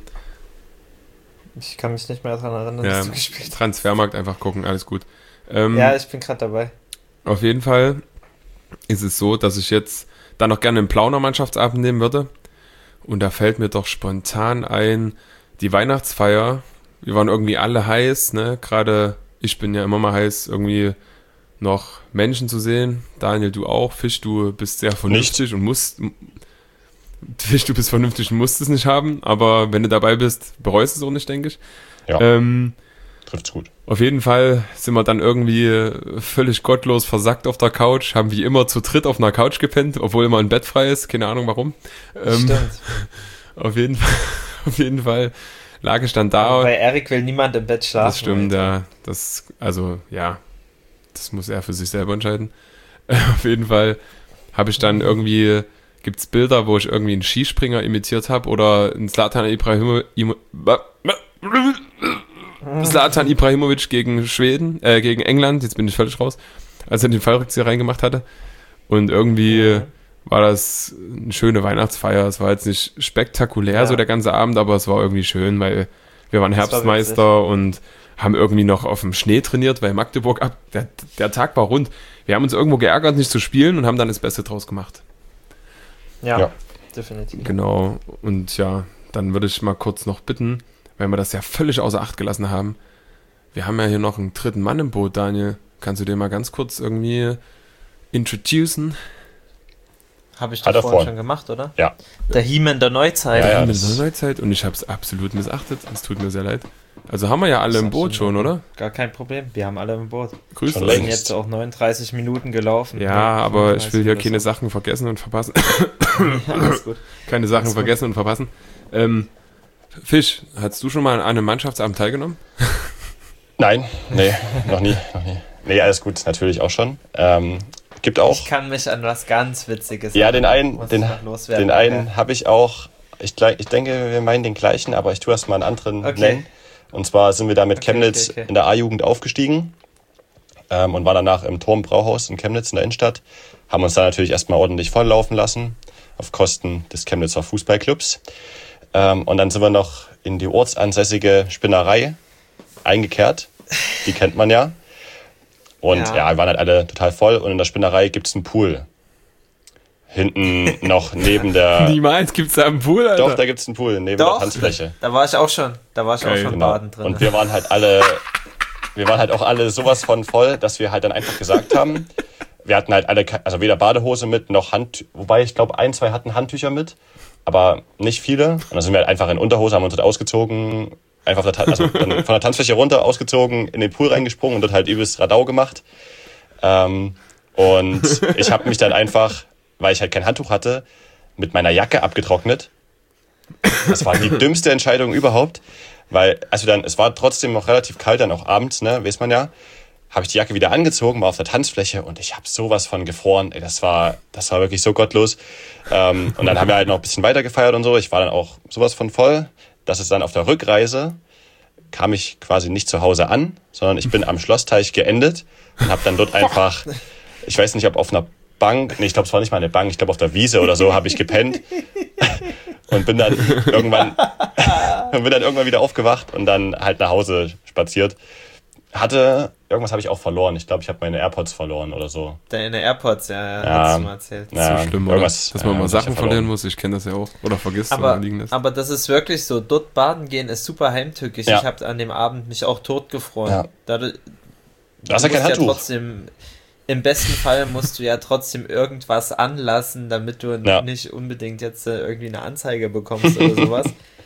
Ich kann mich nicht mehr daran erinnern, Ja, dass du gespielt hast. Transfermarkt einfach gucken, alles gut. Ähm, Ja, ich bin gerade dabei. Auf jeden Fall ist es so, dass ich jetzt dann noch gerne einen Plauner-Mannschaftsabend nehmen würde. Und da fällt mir doch spontan ein, die Weihnachtsfeier. Wir waren irgendwie alle heiß, ne? Gerade ich bin ja immer mal heiß, irgendwie noch Menschen zu sehen. Daniel, du auch. Fisch, du bist sehr vernünftig und musst. Fisch, du bist vernünftig und musst es nicht haben. Aber wenn du dabei bist, bereust du es auch nicht, denke ich. Ja. Ähm, Trifft's gut. Auf jeden Fall sind wir dann irgendwie völlig gottlos versackt auf der Couch, haben wie immer zu dritt auf einer Couch gepennt, obwohl immer ein Bett frei ist, keine Ahnung warum. Ähm, Stimmt. auf jeden Fall, auf jeden Fall lag ich dann da. Bei Erik will niemand im Bett schlafen. Das stimmt, Alter. ja. Das, also, ja, das muss er für sich selber entscheiden. Auf jeden Fall habe ich dann irgendwie, gibt's Bilder, wo ich irgendwie einen Skispringer imitiert habe oder einen Zlatan Ibrahimo, Zlatan Ibrahimovic gegen Schweden, äh, gegen England, jetzt bin ich völlig raus, als er den Fallrückzieher reingemacht hatte. Und irgendwie Mhm. war das eine schöne Weihnachtsfeier. Es war jetzt nicht spektakulär, Ja. so der ganze Abend, aber es war irgendwie schön, weil Wir waren Das war Herbstmeister und haben irgendwie noch auf dem Schnee trainiert, weil Magdeburg ab. Der, der Tag war rund. Wir haben uns irgendwo geärgert, nicht zu spielen und haben dann das Beste draus gemacht. Ja, Ja. definitiv. Genau. Und ja, dann würde ich mal kurz noch bitten, weil wir das ja völlig außer Acht gelassen haben. Wir haben ja hier noch einen dritten Mann im Boot, Daniel. Kannst du den mal ganz kurz irgendwie introducen? Habe ich Hat das er vorhin vor. schon gemacht, oder? Ja. Der He-Man der Neuzeit. Ja, ja. Mit das- der Neuzeit und ich habe es absolut missachtet. Es tut mir sehr leid. Also haben wir ja alle Das im ist Boot absolut schon, oder? Gar kein Problem. Wir haben alle im Boot. Grüß Schon Wir euch. sind längst. jetzt auch neununddreißig Minuten gelaufen. Ja, aber ich will hier oder keine so. Sachen vergessen und verpassen. Ja, alles gut. keine Sachen Alles gut. vergessen und verpassen. Ähm, Fisch, hast du schon mal an einem Mannschaftsabend teilgenommen? Nein, nee, noch nie, noch nie. Nee, alles gut, natürlich auch schon. Ähm, gibt auch. Ich kann mich an was ganz Witziges Ja, den einen, muss den, ich noch loswerden. den einen habe ich auch. Ich, gleich- ich denke, wir meinen den gleichen, aber ich tue erst mal einen anderen Okay. nennen. Und zwar sind wir da mit Okay, Chemnitz okay, okay. in der A-Jugend aufgestiegen ähm, und waren danach im Turmbrauhaus in Chemnitz in der Innenstadt. Haben uns da natürlich erstmal ordentlich volllaufen lassen, auf Kosten des Chemnitzer Fußballclubs. Ähm, und dann sind wir noch in die ortsansässige Spinnerei eingekehrt. Die kennt man ja. Und Ja. ja, wir waren halt alle total voll. Und in der Spinnerei gibt es einen Pool. Hinten noch neben der... Niemals gibt's da einen Pool, Alter. Doch, da gibt es einen Pool neben Doch. der Tanzfläche. Da war ich auch schon. Da war ich Geil, auch schon Genau. baden drin. Und wir waren halt alle, wir waren halt auch alle sowas von voll, dass wir halt dann einfach gesagt haben, wir hatten halt alle, ke- also weder Badehose mit noch Hand, wobei ich glaube ein, zwei hatten Handtücher mit, aber nicht viele. Und dann sind wir halt einfach in Unterhose, haben uns halt ausgezogen, einfach auf der, Ta- also dann von der Tanzfläche runter, ausgezogen, in den Pool reingesprungen und dort halt übelst Radau gemacht. Ähm, und ich habe mich dann einfach, weil ich halt kein Handtuch hatte, mit meiner Jacke abgetrocknet. Das war die dümmste Entscheidung überhaupt, weil also dann, es war trotzdem noch relativ kalt, dann auch abends, ne, weiß man ja, habe ich die Jacke wieder angezogen, war auf der Tanzfläche und ich habe sowas von gefroren, ey, das war, das war wirklich so gottlos. Ähm, und dann haben wir halt noch ein bisschen weiter gefeiert und so, ich war dann auch sowas von voll, dass es dann auf der Rückreise kam ich quasi nicht zu Hause an, sondern ich bin am Schlossteich geendet und habe dann dort einfach, ich weiß nicht, ob auf einer Bank, nee, ich glaube, es war nicht mal eine Bank, ich glaube auf der Wiese oder so, habe ich gepennt und bin dann irgendwann und bin dann irgendwann wieder aufgewacht und dann halt nach Hause spaziert. Hatte, irgendwas habe ich auch verloren. Ich glaube, ich habe meine AirPods verloren oder so. Deine AirPods, ja, ja, Ja. hast du mal erzählt. Ja, so schlimm, oder? irgendwas, Dass man ja, mal was hab Sachen ich ja verlieren verloren. muss. Ich kenne das ja auch. Oder vergisst Aber, oder liegen lässt. aber das ist wirklich so, dort baden gehen ist super heimtückisch. Ja. Ich habe an dem Abend mich auch totgefroren. Ja. Dadurch, Du hast ja kein musst Handtuch. trotzdem, im besten Fall musst du ja trotzdem irgendwas anlassen, damit du Ja. nicht unbedingt jetzt äh, irgendwie eine Anzeige bekommst oder sowas.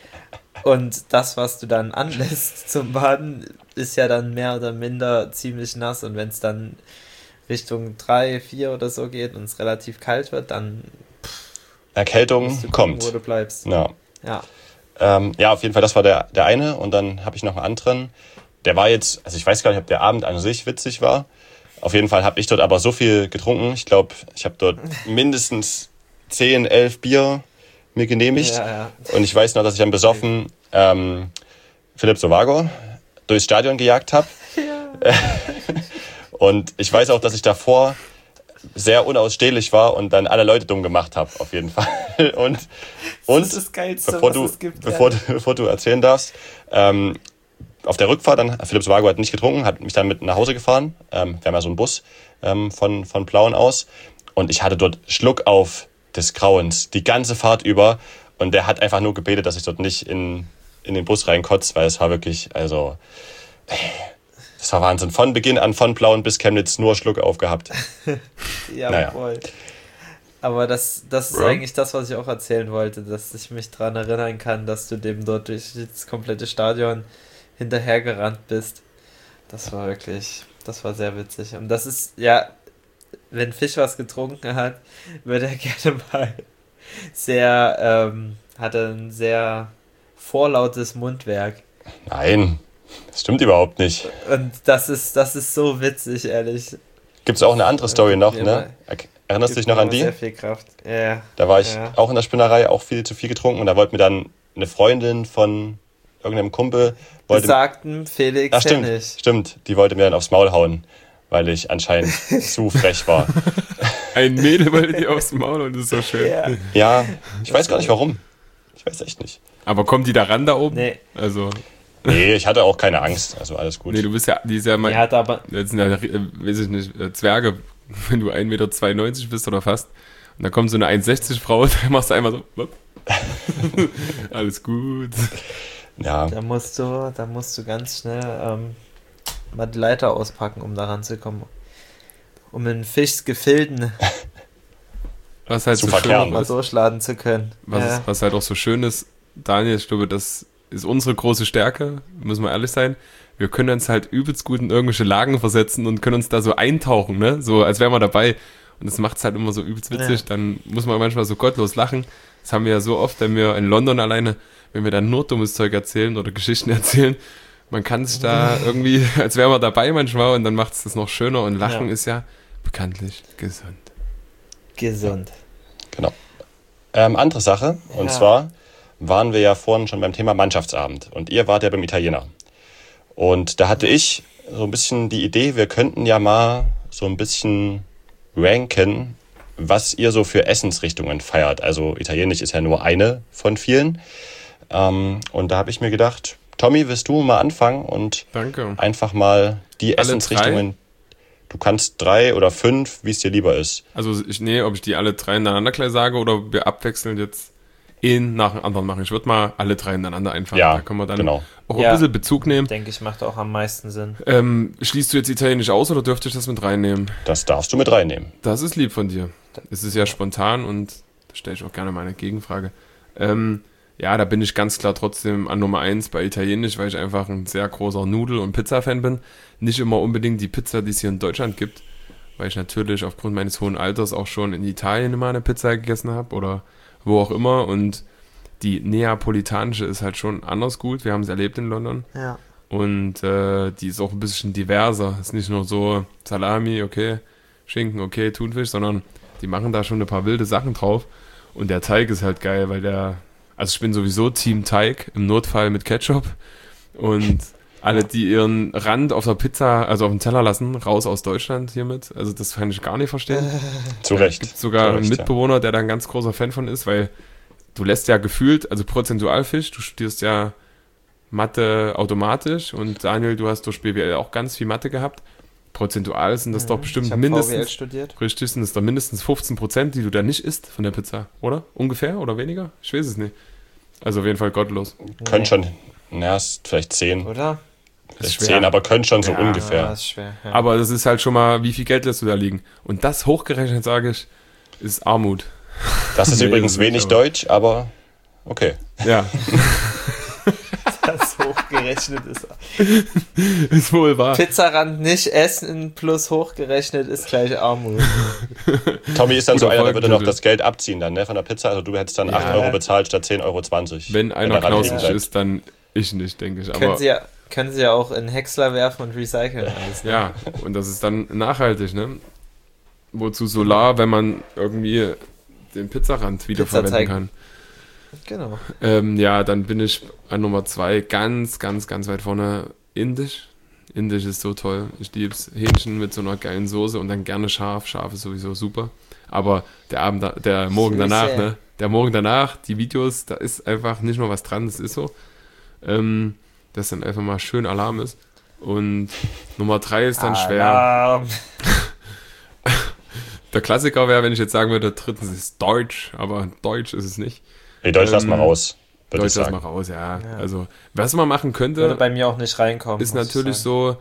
Und das, was du dann anlässt zum Baden, ist ja dann mehr oder minder ziemlich nass. Und wenn es dann Richtung drei, vier oder so geht und es relativ kalt wird, dann Erkältung musst du gucken, kommt. wo du bleibst. Ja. Ja. Ähm, ja, auf jeden Fall, das war der, der eine. Und dann habe ich noch einen anderen. Der war jetzt, also ich weiß gar nicht, ob der Abend an sich witzig war. Auf jeden Fall habe ich dort aber so viel getrunken. Ich glaube, ich habe dort mindestens zehn, elf Bier mir genehmigt. Ja, ja. Und ich weiß noch, dass ich dann besoffen ähm, Philipp Sovago durchs Stadion gejagt habe. Und ich weiß auch, dass ich davor sehr unausstehlich war und dann alle Leute dumm gemacht habe, auf jeden Fall. Und, und ist das Geilste, bevor, was du, es gibt, bevor, ja. du, bevor du erzählen darfst, ähm, auf der Rückfahrt, dann Philipp Sovago hat nicht getrunken, hat mich dann mit nach Hause gefahren. Ähm, wir haben ja so einen Bus ähm, von, von Plauen aus. Und ich hatte dort Schluck auf des Grauens, die ganze Fahrt über. Und der hat einfach nur gebetet, dass ich dort nicht in, in den Bus reinkotze, weil es war wirklich, also, ey, das war Wahnsinn. Von Beginn an, von Plauen bis Chemnitz, nur Schluck aufgehabt. Ja, Naja. voll. Aber das, das ist Ja. eigentlich das, was ich auch erzählen wollte, dass ich mich daran erinnern kann, dass du dem dort durch das komplette Stadion hinterhergerannt bist. Das war wirklich, das war sehr witzig. Und das ist, ja, wenn Fisch was getrunken hat, wird er gerne mal sehr, ähm, hat er ein sehr vorlautes Mundwerk. Nein, das stimmt überhaupt nicht. Und das ist, das ist so witzig, ehrlich. Gibt es auch eine andere Story noch, Ja, ne? Erinnerst du dich Gibt noch an mir die? Sehr viel Kraft. Ja. Da war ich Ja. auch in der Spinnerei, auch viel zu viel getrunken und da wollte mir dann eine Freundin von irgendeinem Kumpel, wollte, Besagten Felix ach stimmt, Hennig. stimmt, die wollte mir dann aufs Maul hauen, weil ich anscheinend zu frech war. Ein Mädel wollte dir aufs Maul und das ist so schön. Ja. Ja, ich weiß gar nicht warum. Ich weiß echt nicht. Aber kommt die da ran da oben? Nee. Also, Nee, ich hatte auch keine Angst, also alles gut. Nee, du bist ja, die ist ja mal, Er hat aber, jetzt sind ja, äh, weiß ich nicht, äh, Zwerge, wenn du ein Meter zweiundneunzig bist oder fast. Und da kommt so eine eins sechzig Frau, da machst du einmal so, wupp. Alles gut. Ja, da musst du, da musst du ganz schnell ähm, mal die Leiter auspacken, um da ranzukommen. Um einen Fischsgefilden Was halt Zu so verkehren. schön mal ist, durchladen zu können. was, Ja. ist, was halt auch so schön ist, Daniel, ich glaube, das ist unsere große Stärke, müssen wir ehrlich sein. Wir können uns halt übelst gut in irgendwelche Lagen versetzen und können uns da so eintauchen, ne? So, als wären wir dabei. Und das macht es halt immer so übelst witzig. Ja. Dann muss man manchmal so gottlos lachen. Das haben wir ja so oft, wenn wir in London alleine, wenn wir dann nur dummes Zeug erzählen oder Geschichten erzählen. Man kann sich da irgendwie, als wären wir dabei manchmal und dann macht es das noch schöner. Und Lachen Ja. ist ja bekanntlich gesund. Gesund. genau. Ähm, andere Sache, und Ja. zwar waren wir ja vorhin schon beim Thema Mannschaftsabend und ihr wart ja beim Italiener. Und da hatte ich so ein bisschen die Idee, wir könnten ja mal so ein bisschen ranken, was ihr so für Essensrichtungen feiert. Also Italienisch ist ja nur eine von vielen. Ähm, und da habe ich mir gedacht, Tommy, willst du mal anfangen und Danke. einfach mal die Alle Essensrichtungen, du kannst drei oder fünf, wie es dir lieber ist. Also ich, nee, ob ich die alle drei hintereinander gleich sage oder wir abwechselnd jetzt einen nach dem anderen machen. Ich würde mal alle drei hintereinander einfach. Ja, da können wir dann genau. auch Ja. ein bisschen Bezug nehmen. Denke ich, macht auch am meisten Sinn. Ähm, schließt du jetzt Italienisch aus oder dürfte ich das mit reinnehmen? Das darfst du mit reinnehmen. Das ist lieb von dir. Es ist ja spontan und da stelle ich auch gerne mal eine Gegenfrage. Ähm, ja, da bin ich ganz klar trotzdem an Nummer eins bei Italienisch, weil ich einfach ein sehr großer Nudel- und Pizza-Fan bin. Nicht immer unbedingt die Pizza, die es hier in Deutschland gibt, weil ich natürlich aufgrund meines hohen Alters auch schon in Italien immer eine Pizza gegessen habe oder wo auch immer. Und die neapolitanische ist halt schon anders gut. Wir haben es erlebt in London. Ja. Und äh, die ist auch ein bisschen diverser. Ist nicht nur so Salami, okay, Schinken, okay, Thunfisch, sondern die machen da schon ein paar wilde Sachen drauf. Und der Teig ist halt geil, weil der, also ich bin sowieso Team Teig, im Notfall mit Ketchup. Und alle, die ihren Rand auf der Pizza, also auf dem Teller lassen, raus aus Deutschland hiermit. Also das kann ich gar nicht verstehen. Zu Recht. Gibt sogar Zu einen Recht, Mitbewohner, der da ein ganz großer Fan von ist, weil du lässt ja gefühlt, also prozentual Fisch, du studierst ja Mathe automatisch und Daniel, du hast durch B W L auch ganz viel Mathe gehabt. Prozentual sind das doch bestimmt ich hab V W L mindestens, studiert. richtig, sind das doch mindestens fünfzehn Prozent, die du da nicht isst von der Pizza, oder? Ungefähr oder weniger? Ich weiß es nicht. Also auf jeden Fall gottlos. ja. Können schon, naja, ist vielleicht zehn. Oder? Ist schwer. zehn, aber können schon so Ja. Ja, ungefähr. ist schwer. Ja. Aber das ist halt schon mal, wie viel Geld lässt du da liegen? Und das hochgerechnet, sage ich, ist Armut. Das ist Nee, übrigens das ist wenig aber- deutsch, aber okay. Ja, das hochgerechnet ist. ist wohl wahr. Pizzarand nicht essen plus hochgerechnet ist gleich Armut. Tommy ist dann so Guter einer, der würde noch Folgentitel. das Geld abziehen dann, ne, von der Pizza. Also du hättest dann Ja. acht Euro bezahlt statt zehn Euro zwanzig. Wenn einer er ran liegen knausrig bleibt. ist, dann ich nicht, denke ich. können, Aber sie ja, können sie ja auch in Häcksler werfen und recyceln alles. Ne? ja, und das ist dann nachhaltig, ne? Wozu Solar, wenn man irgendwie den Pizzarand wiederverwenden Pizzateig. kann. Genau. Ähm, ja, dann bin ich an Nummer zwei ganz, ganz, ganz weit vorne. Indisch. Indisch ist so toll. Ich liebe es. Hähnchen mit so einer geilen Soße und dann gerne scharf. Scharf ist sowieso super. Aber der Abend, da- der Morgen Süße. danach, ne? Der Morgen danach, die Videos, da ist einfach nicht mal was dran. Das ist so. Ähm, dass dann einfach mal schön Alarm ist. Und Nummer drei ist dann schwer. Alarm. Der Klassiker wäre, wenn ich jetzt sagen würde, drittens ist Deutsch, aber Deutsch ist es nicht. Nee, Deutsch lass Ähm, mal raus, würde ich Deutsch lass mal sagen. raus, ja. Ja. Also, was man machen Würde könnte, bei mir auch nicht reinkommen. ist muss ich natürlich sagen.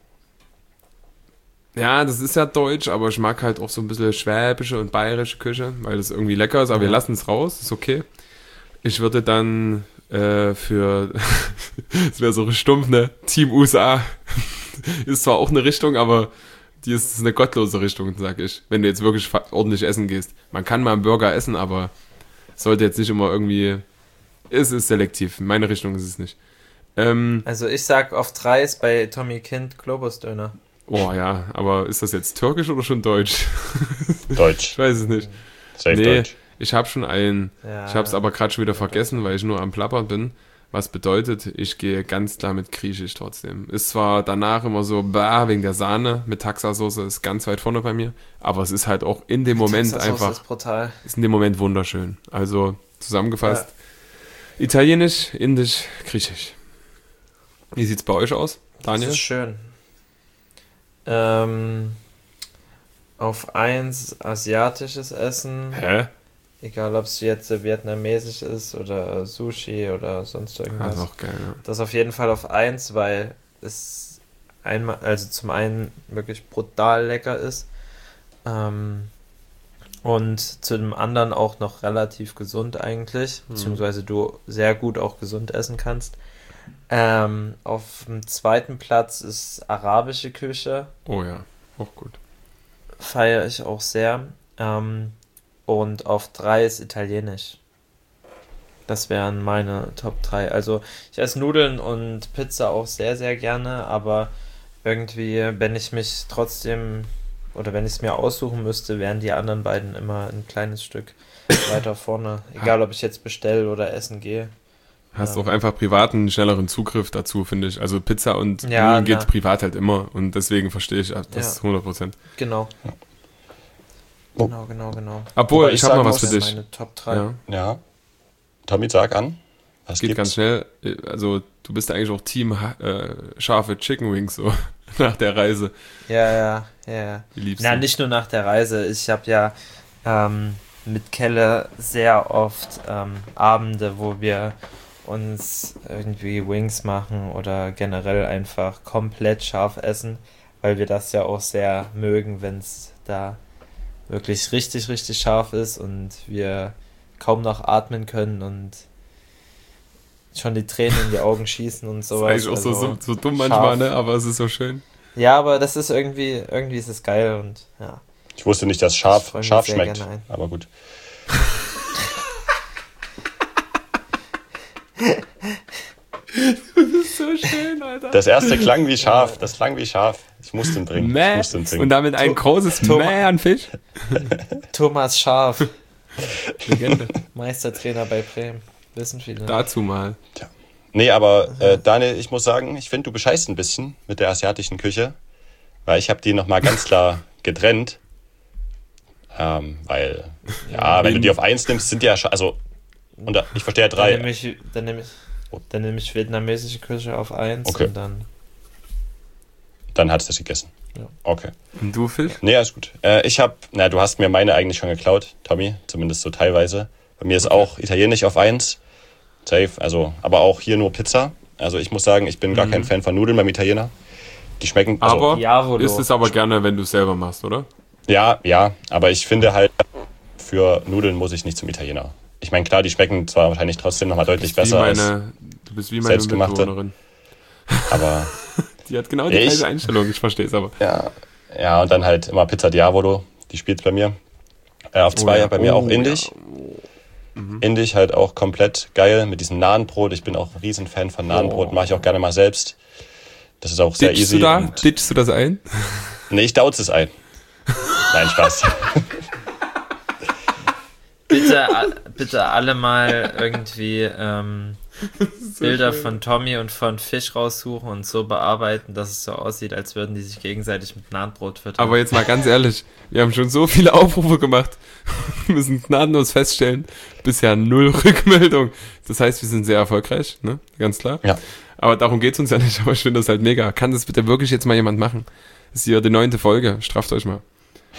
so, ja, das ist ja Deutsch, aber ich mag halt auch so ein bisschen schwäbische und bayerische Küche, weil das irgendwie lecker ist, aber wir Ja. lassen es raus, ist okay. Ich würde dann äh, für, das wäre so stumpf, ne, Team U S A, ist zwar auch eine Richtung, aber die ist, ist eine gottlose Richtung, sag ich, wenn du jetzt wirklich fa- ordentlich essen gehst. Man kann mal einen Burger essen, aber sollte jetzt nicht immer irgendwie, es ist selektiv, meine Richtung ist es nicht. Ähm, Also ich sag auf drei ist bei Tommy Kind Globusdöner. oh ja, aber ist das jetzt türkisch oder schon deutsch? Deutsch. Ich weiß es nicht. Safe Nee, Deutsch. ich habe schon einen. Ja. Ich habe es aber gerade schon wieder vergessen, weil ich nur am Plappern bin. Was bedeutet, ich gehe ganz klar mit Griechisch trotzdem. Ist zwar danach immer so, bah, wegen der Sahne mit Taxasoße, ist ganz weit vorne bei mir. Aber es ist halt auch in dem Moment Texas-Sauce einfach, ist brutal. ist in dem Moment wunderschön. Also zusammengefasst, Italienisch, Indisch, Griechisch. Wie sieht's bei euch aus, Daniel? Das ist schön. Ähm, auf eins asiatisches Essen. Hä? Egal, ob es jetzt vietnamesisch ist oder Sushi oder sonst irgendwas. Das ist auch geil, ja. Das auf jeden Fall auf eins, weil es einmal, also zum einen wirklich brutal lecker ist ähm, und zu dem anderen auch noch relativ gesund eigentlich, Mhm. beziehungsweise du sehr gut auch gesund essen kannst. Ähm, auf dem zweiten Platz ist arabische Küche, Oh ja, auch gut. feiere ich auch sehr. Ähm, und auf drei ist italienisch. Das wären meine Top drei. Also ich esse Nudeln und Pizza auch sehr, sehr gerne, aber irgendwie, wenn ich mich trotzdem oder wenn ich es mir aussuchen müsste, wären die anderen beiden immer ein kleines Stück weiter vorne. Egal, ob ich jetzt bestelle oder essen gehe. Hast Ähm. auch einfach privat einen schnelleren Zugriff dazu, finde ich. Also Pizza und Ja, Nudeln geht na. privat halt immer und deswegen verstehe ich das Ja. hundert Prozent. Genau. Oh. Genau, genau, genau. Obwohl, Wobei ich ich habe noch sagen was für muss- Das wären dich. meine Top drei. Ja. Ja. Tommy, sag an. Was Geht gibt's? ganz schnell. Also du bist eigentlich auch Team äh, scharfe Chicken Wings so nach der Reise. Ja, ja, ja, ja. Die liebsten. Na, nicht nur nach der Reise. Ich habe ja ähm, mit Kelle sehr oft ähm, Abende, wo wir uns irgendwie Wings machen oder generell einfach komplett scharf essen, weil wir das ja auch sehr mögen, wenn es da wirklich richtig, richtig scharf ist und wir kaum noch atmen können und schon die Tränen in die Augen schießen und Das ist sowas. eigentlich auch so, Also, so, so dumm manchmal, scharf. ne? Aber es ist so schön. Ja, aber das ist irgendwie, irgendwie ist es geil und ja. Ich wusste nicht, dass Ich scharf, freu mich scharf sehr schmeckt. gerne ein. Aber gut. Das ist so schön, Alter. Das erste klang wie scharf. Das klang wie scharf. Ich muss den bringen. Ich Mäh. muss den Und bringen. damit ein großes Tom- Mäh an Fisch. Thomas Scharf, Legende. Meistertrainer bei Bremen. Wissen viele. Dazu mal. Nee, aber äh, Daniel, ich muss sagen, ich finde, du bescheißt ein bisschen mit der asiatischen Küche. Weil ich habe die nochmal ganz klar getrennt. Ähm, weil, ja, wenn du die auf eins nimmst, sind die ja schon, also, und da, ich verstehe ja Dann drei. nehme ich, dann nehme ich, dann nehme ich vietnamesische Küche auf eins Okay. und dann. Dann hat es das gegessen. Ja. Okay. Und du, Fisch? Nee, alles gut. Äh, ich habe, na, du hast mir meine eigentlich schon geklaut, Tommy, zumindest so teilweise. Bei mir ist auch italienisch auf eins. Safe, also, aber auch hier nur Pizza. Also ich muss sagen, ich bin gar Mhm. kein Fan von Nudeln beim Italiener. Die schmecken, also, Aber Diavolo. isst es aber gerne, wenn du es selber machst, oder? ja, ja, aber ich finde halt, für Nudeln muss ich nicht zum Italiener. Ich meine, klar, die schmecken zwar wahrscheinlich trotzdem nochmal deutlich Wie besser als, meine, du bist wie meine selbstgemachte. Mitbewohnerin. aber Die hat genau die Ich- gleiche Einstellung, ich verstehe es aber. ja, ja, und dann halt immer Pizza Diavolo, die spielt bei mir. Äh, auf zwei Oh ja. bei mir Oh auch Indisch. Indisch halt auch komplett geil mit diesem Nahenbrot. Ich bin auch ein Riesenfan von Nahenbrot, Oh. mache ich auch gerne mal selbst. Das ist auch sehr Ditchst easy. du da? und- Ditchst du das ein? Nee, ich dauze es ein. Nein, Spaß. Bitte, a- bitte alle mal irgendwie ähm, Bilder von Tommy und von Fisch raussuchen und so bearbeiten, dass es so aussieht, als würden die sich gegenseitig mit Nahenbrot füttern. Aber jetzt mal ganz ehrlich, wir haben schon so viele Aufrufe gemacht, wir müssen gnadenlos feststellen, bisher null Rückmeldung. Das heißt, wir sind sehr erfolgreich, ne? Ganz klar. Ja. Aber darum geht's uns ja nicht, aber ich finde das halt mega. Kann das bitte wirklich jetzt mal jemand machen? Das ist hier die neunte Folge, strafft euch mal.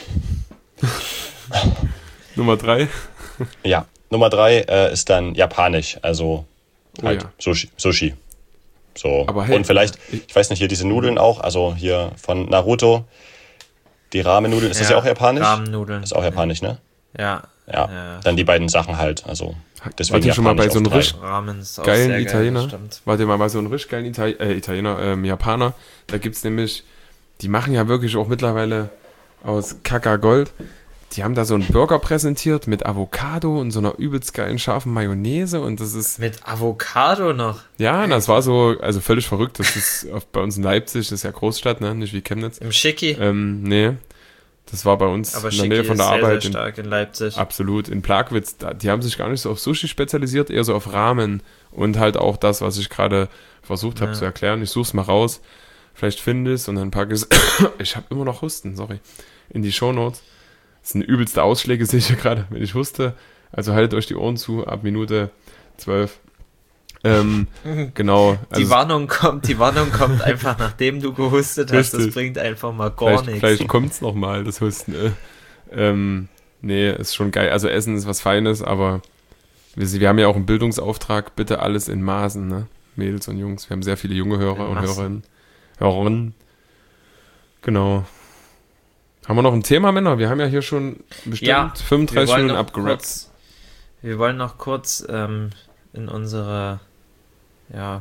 Nummer drei. Ja, Nummer drei äh, ist dann japanisch, also halt Oh ja. Sushi. Sushi. So. Aber hey, und vielleicht, ich- ich weiß nicht, hier diese Nudeln auch, also hier von Naruto, die Ramen-Nudeln, ist das ja auch japanisch? Ramennudeln. Ist auch japanisch, ne? Ja. Ja. Ja. Dann die beiden Sachen halt, also deswegen Wart ihr schon mal bei japanisch so einem auf drei. richtig Ramen ist auch geilen sehr Italiener? geil, stimmt. Wart ihr mal bei so einem richtig geilen Itali äh, Italiener, ähm, Japaner? Da gibt's nämlich, die machen ja wirklich auch mittlerweile aus Kaka Gold. Die haben da so einen Burger präsentiert mit Avocado und so einer übelst geilen scharfen Mayonnaise und das ist, Mit Avocado noch. ja, das war so, also völlig verrückt. Das ist auf, bei uns in Leipzig, das ist ja Großstadt, ne, nicht wie Chemnitz. Im Schicki. Ähm, nee, das war bei uns Aber in der Schicki Nähe von ist der sehr, Arbeit. sehr in, stark in Leipzig. Absolut, in Plagwitz, da- die haben sich gar nicht so auf Sushi spezialisiert, eher so auf Ramen und halt auch das, was ich gerade versucht habe Ja. zu erklären. Ich such's mal raus, vielleicht finde ich es und dann packe ich ich habe immer noch Husten, sorry, in die Shownotes. Das sind übelste Ausschläge, sehe ich ja gerade, wenn ich huste. Also haltet euch die Ohren zu, ab Minute zwölf. Ähm, genau. Die Also, Warnung kommt, die Warnung kommt einfach, nachdem du gehustet hast. Das Richtig. bringt einfach mal gar vielleicht nichts. vielleicht kommt es nochmal, das Husten. Äh. Ähm, nee, ist schon geil. Also Essen ist was Feines, aber wir, wir haben ja auch einen Bildungsauftrag. Bitte alles in Maßen, ne? Mädels und Jungs. Wir haben sehr viele junge Hörer In und Maßen. Hörerinnen. Hörerinnen. Genau. Haben wir noch ein Thema, Männer? Wir haben ja hier schon bestimmt Ja, fünfunddreißig wir wollen Minuten noch abgerappt. kurz, wir wollen noch kurz ähm, in unsere ja,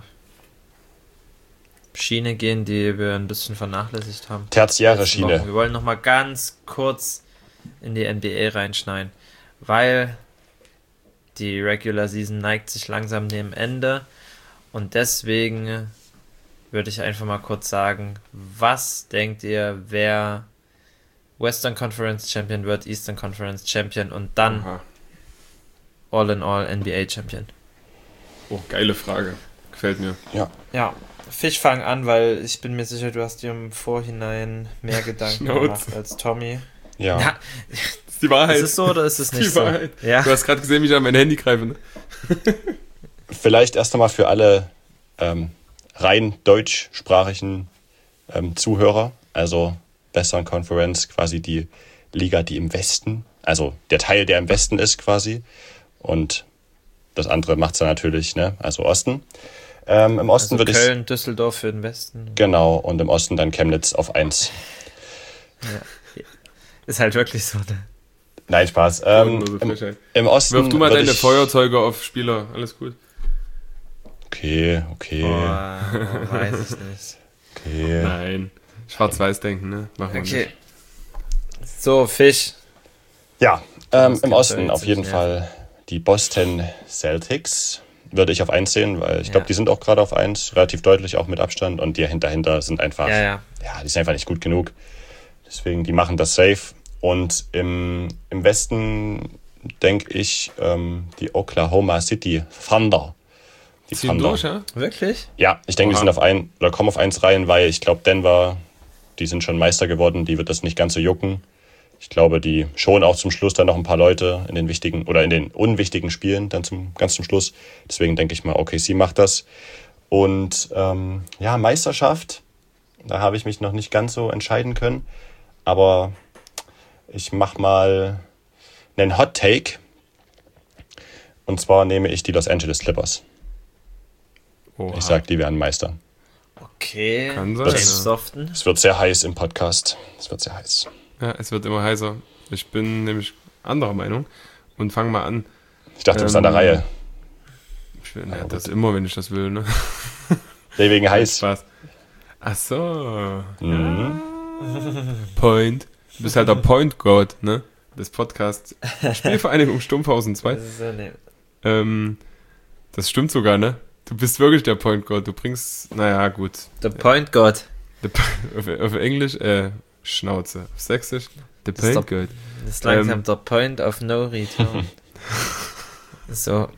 Schiene gehen, die wir ein bisschen vernachlässigt haben. Tertiäre letzten Schiene. Wochen. Wir wollen noch mal ganz kurz in die N B A reinschneiden, weil die Regular Season neigt sich langsam dem Ende und deswegen würde ich einfach mal kurz sagen, was denkt ihr, wer Western Conference Champion wird, Eastern Conference Champion und dann Aha. All in All N B A Champion? Oh, geile Frage. Gefällt mir. Ja. Ja, Fisch fang an, weil ich bin mir sicher, du hast dir im Vorhinein mehr Gedanken Schnauze. gemacht als Tommy. Ja. Na, Das ist die Wahrheit. ist es so oder ist es Das nicht ist die so? Wahrheit. Ja. Du hast gerade gesehen, wie ich an mein Handy greife. Ne? Vielleicht erst einmal für alle ähm, rein deutschsprachigen ähm, Zuhörer, also Western Conference, quasi die Liga, die im Westen, also der Teil, der im Westen ist quasi, und das andere macht es dann natürlich, ne, also Osten. Ähm, Im Osten Also würde ich, Köln, Düsseldorf für den Westen. genau, und im Osten dann Chemnitz auf eins. Ja. Ist halt wirklich so, ne? Nein, Spaß. Ähm, Bodenlose im, Frechheit. Im Osten Wirf du mal würde deine ich, Feuerzeuge auf Spieler. Alles gut. Okay, okay, Boah, oh, weiß ich nicht. okay. Nein. Schwarz-Weiß denken, ne? Machen wir Okay. nicht. So, Fisch. Ja, ähm, Das im gibt's Osten ja auf jetzt jeden nicht Fall die Boston Celtics würde ich auf eins sehen, weil ich glaube, Ja. die sind auch gerade auf eins, relativ deutlich auch mit Abstand, und die dahinter sind einfach, Ja, ja. ja, die sind einfach nicht gut genug. Deswegen, die machen das safe. Und im, im Westen denke ich ähm, die Oklahoma City Thunder. Die Ziehen Thunder. durch, ja? Wirklich? Ja, ich denke, die Oha. sind auf ein oder kommen auf eins rein, weil ich glaube, Denver, die sind schon Meister geworden, die wird das nicht ganz so jucken. Ich glaube, die schonen auch zum Schluss dann noch ein paar Leute in den wichtigen oder in den unwichtigen Spielen dann zum ganz zum Schluss. Deswegen denke ich mal, O K C macht das. Und ähm, ja, Meisterschaft, da habe ich mich noch nicht ganz so entscheiden können. Aber ich mache mal einen Hot Take. Und zwar nehme ich die Los Angeles Clippers. Oha. Ich sage, die werden Meister. Okay. Kann sein, James ja. Soften. Es wird sehr heiß im Podcast. Es wird sehr heiß. Ja, es wird immer heißer. Ich bin nämlich anderer Meinung. Und fang mal an. Ich dachte, du bist an der Ähm, Reihe. Ich will, ja, das immer, wenn ich das will, ne? Nee, wegen heiß. Spaß. Ach so. Mhm. Point. Du bist halt der Point God, ne? Des Podcasts. Spielvereinigung Stumpfhausen zwei. Das ist so, nee. Ähm, das stimmt sogar, ne? Du bist wirklich der Point God. Du bringst, naja, gut. The Point God. The, auf, auf Englisch, äh, Schnauze. Auf Sächsisch, The Das ist Point doch- God. Das ist langsam Ähm. der Point of No Return. So.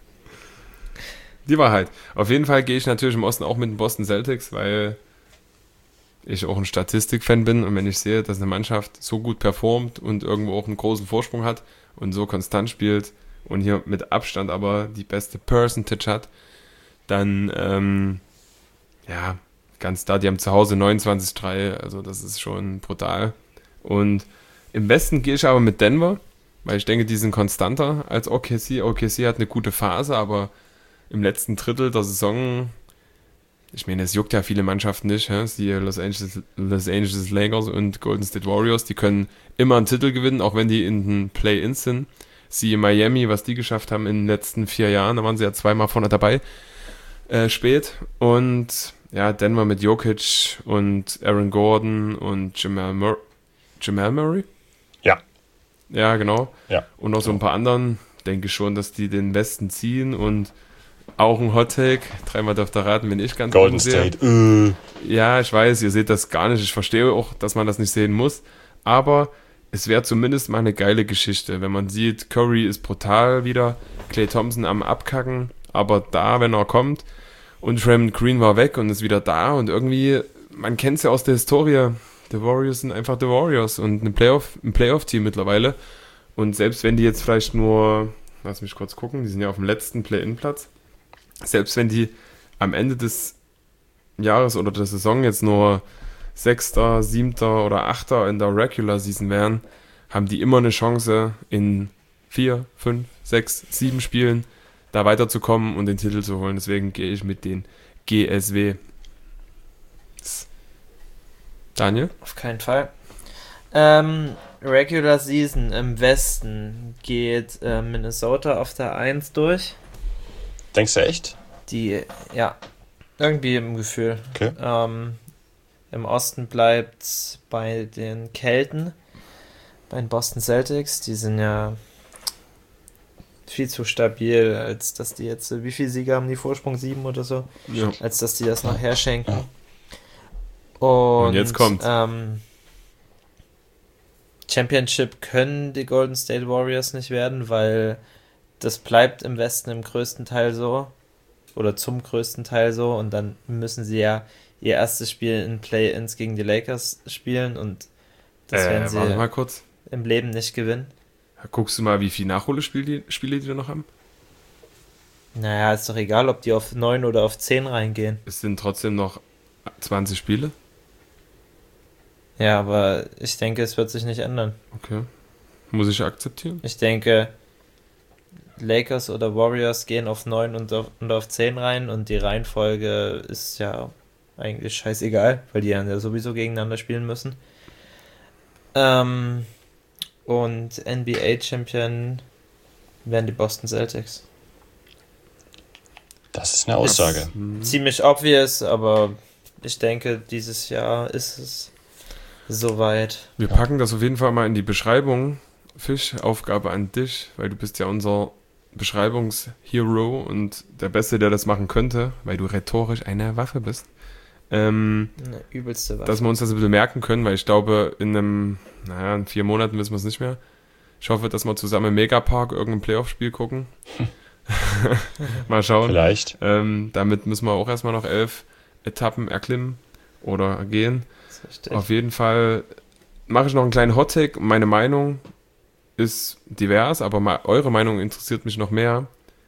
Die Wahrheit. Auf jeden Fall gehe ich natürlich im Osten auch mit den Boston Celtics, weil ich auch ein Statistik-Fan bin und wenn ich sehe, dass eine Mannschaft so gut performt und irgendwo auch einen großen Vorsprung hat und so konstant spielt und hier mit Abstand aber die beste Percentage hat, dann, ähm, ja, ganz da, die haben zu Hause neunundzwanzig drei, also das ist schon brutal. Und im Westen gehe ich aber mit Denver, weil ich denke, die sind konstanter als O K C. O K C hat eine gute Phase, aber im letzten Drittel der Saison, ich meine, es juckt ja viele Mannschaften nicht, hä? Die Los Angeles, Los Angeles Lakers und Golden State Warriors, die können immer einen Titel gewinnen, auch wenn die in den Play-Ins sind. Siehe Miami, was die geschafft haben in den letzten vier Jahren, da waren sie ja zweimal vorne dabei, äh, spät. Und ja, Denver mit Jokic und Aaron Gordon und Jamal, Mur- Jamal Murray? Ja. Ja, genau. Ja. Und noch so ein paar anderen, denke ich schon, dass die den Westen ziehen und auch ein Hot Take, dreimal dürft ihr raten, bin ich ganz Golden oben sehe. State. Äh. Ja, ich weiß, ihr seht das gar nicht. Ich verstehe auch, dass man das nicht sehen muss. Aber es wäre zumindest mal eine geile Geschichte, wenn man sieht, Curry ist brutal wieder, Klay Thompson am Abkacken, aber da, wenn er kommt, und Draymond Green war weg und ist wieder da und irgendwie, man kennt es ja aus der Historie, die Warriors sind einfach die Warriors und ein Playoff, ein Playoff-Team mittlerweile. Und selbst wenn die jetzt vielleicht nur, lass mich kurz gucken, die sind ja auf dem letzten Play-In-Platz, selbst wenn die am Ende des Jahres oder der Saison jetzt nur Sechster, Siebter oder Achter in der Regular Season wären, haben die immer eine Chance, in vier, fünf, sechs, sieben Spielen da weiterzukommen und den Titel zu holen. Deswegen gehe ich mit den G S W. Daniel? Auf keinen Fall. Ähm, Regular Season im Westen geht äh, Minnesota auf der eins durch. Denkst du echt? Die, ja, irgendwie im Gefühl. Okay. Ähm, Im Osten bleibt bei den Kelten, bei den Boston Celtics. Die sind ja viel zu stabil, als dass die jetzt, wie viele Siege haben die Vorsprung? Sieben oder so? Ja. Als dass die das noch herschenken. Ja. Und, Und jetzt kommt's. Ähm, Championship können die Golden State Warriors nicht werden, weil das bleibt im Westen im größten Teil so. Oder zum größten Teil so. Und dann müssen sie ja ihr erstes Spiel in Play-Ins gegen die Lakers spielen. Und das äh, werden sie warte mal kurz. im Leben nicht gewinnen. Guckst du mal, wie viele Nachholspiele die, Spiele, die wir noch haben? Naja, ist doch egal, ob die auf neun oder auf zehn reingehen. Es sind trotzdem noch zwanzig Spiele. Ja, aber ich denke, es wird sich nicht ändern. Okay. Muss ich akzeptieren? Ich denke, Lakers oder Warriors gehen auf neun und auf, und auf zehn rein und die Reihenfolge ist ja eigentlich scheißegal, weil die ja sowieso gegeneinander spielen müssen. Ähm, und N B A-Champion werden die Boston Celtics. Das ist eine Aussage. Ist ziemlich obvious, aber ich denke, dieses Jahr ist es soweit. Wir packen das auf jeden Fall mal in die Beschreibung. Fisch, Aufgabe an dich, weil du bist ja unser Beschreibungshero und der Beste, der das machen könnte, weil du rhetorisch eine Waffe bist. Ähm, Eine übelste Waffe. dass wir uns das ein bisschen merken können, weil ich glaube, in einem, naja, in vier Monaten wissen wir es nicht mehr. Ich hoffe, dass wir zusammen im Megapark irgendein Playoff-Spiel gucken. Mal schauen. Vielleicht. Ähm, damit müssen wir auch erstmal noch elf Etappen erklimmen oder gehen. Das ist richtig. Auf jeden Fall mache ich noch einen kleinen Hot-Take. Meine Meinung ist divers, aber mal eure Meinung interessiert mich noch mehr.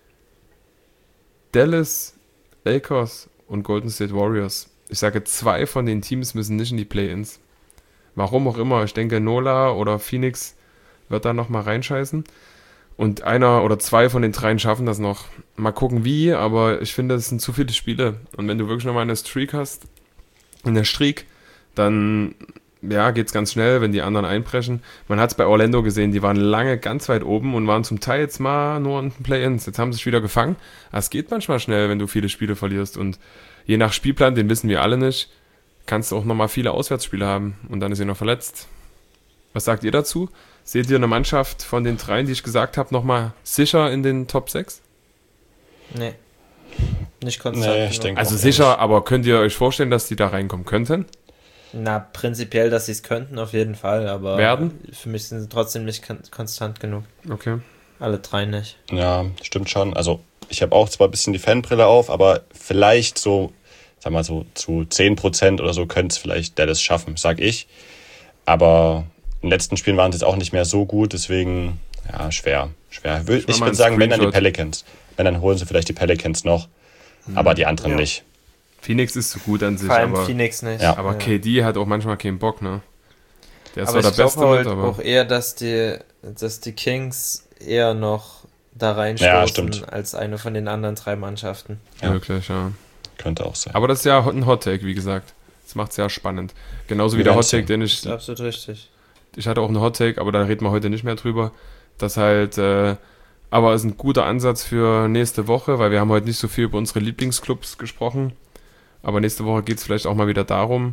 Dallas, Lakers und Golden State Warriors. Ich sage, zwei von den Teams müssen nicht in die Play-Ins. Warum auch immer. Ich denke, Nola oder Phoenix wird da nochmal reinscheißen. Und einer oder zwei von den dreien schaffen das noch. Mal gucken wie, aber ich finde, es sind zu viele Spiele. Und wenn du wirklich nochmal eine Streak hast, in der Streak, dann ja, geht's ganz schnell, wenn die anderen einbrechen. Man hat es bei Orlando gesehen, die waren lange ganz weit oben und waren zum Teil jetzt mal nur in den Play-Ins. Jetzt haben sie sich wieder gefangen. Aber es geht manchmal schnell, wenn du viele Spiele verlierst. Und je nach Spielplan, den wissen wir alle nicht, kannst du auch nochmal viele Auswärtsspiele haben. Und dann ist sie noch verletzt. Was sagt ihr dazu? Seht ihr eine Mannschaft von den dreien, die ich gesagt habe, nochmal sicher in den Top sechs? Nee. Nicht konstant. Nee, ich genug. denke Also auch sicher, nicht. aber könnt ihr euch vorstellen, dass die da reinkommen könnten? Na, prinzipiell, dass sie es könnten, auf jeden Fall, aber Werden? für mich sind sie trotzdem nicht kon- konstant genug. Okay. Alle drei nicht. Ja, stimmt schon. Also ich habe auch zwar ein bisschen die Fanbrille auf, aber vielleicht so, sag mal so zu zehn Prozent oder so könnte es vielleicht Dallas schaffen, sag ich. Aber in den letzten Spielen waren sie jetzt auch nicht mehr so gut, deswegen, ja, schwer. schwer. Ich, mach ich mal würde einen sagen, wenn dann die Screenshot. Pelicans. Wenn, dann holen sie vielleicht die Pelicans noch, aber die anderen Ja. nicht. Phoenix ist so gut an sich, Vor allem aber, Phoenix nicht. Ja. aber K D hat auch manchmal keinen Bock, ne? Der ist Aber zwar ich der Beste glaube mit, halt aber auch eher, dass die, dass die Kings eher noch da Ja, reinstoßen stimmt. als eine von den anderen drei Mannschaften. Ja. wirklich, ja. Könnte auch sein. Aber das ist ja ein Hot-Take, wie gesagt. Das macht es ja spannend. Genauso wie Wir der werden's Hot-Take, den Das ich... ist absolut richtig. Ich hatte auch einen Hot-Take, aber da reden wir heute nicht mehr drüber. Das halt... Äh, aber es ist ein guter Ansatz für nächste Woche, weil wir haben heute nicht so viel über unsere Lieblingsclubs gesprochen. Aber nächste Woche geht es vielleicht auch mal wieder darum.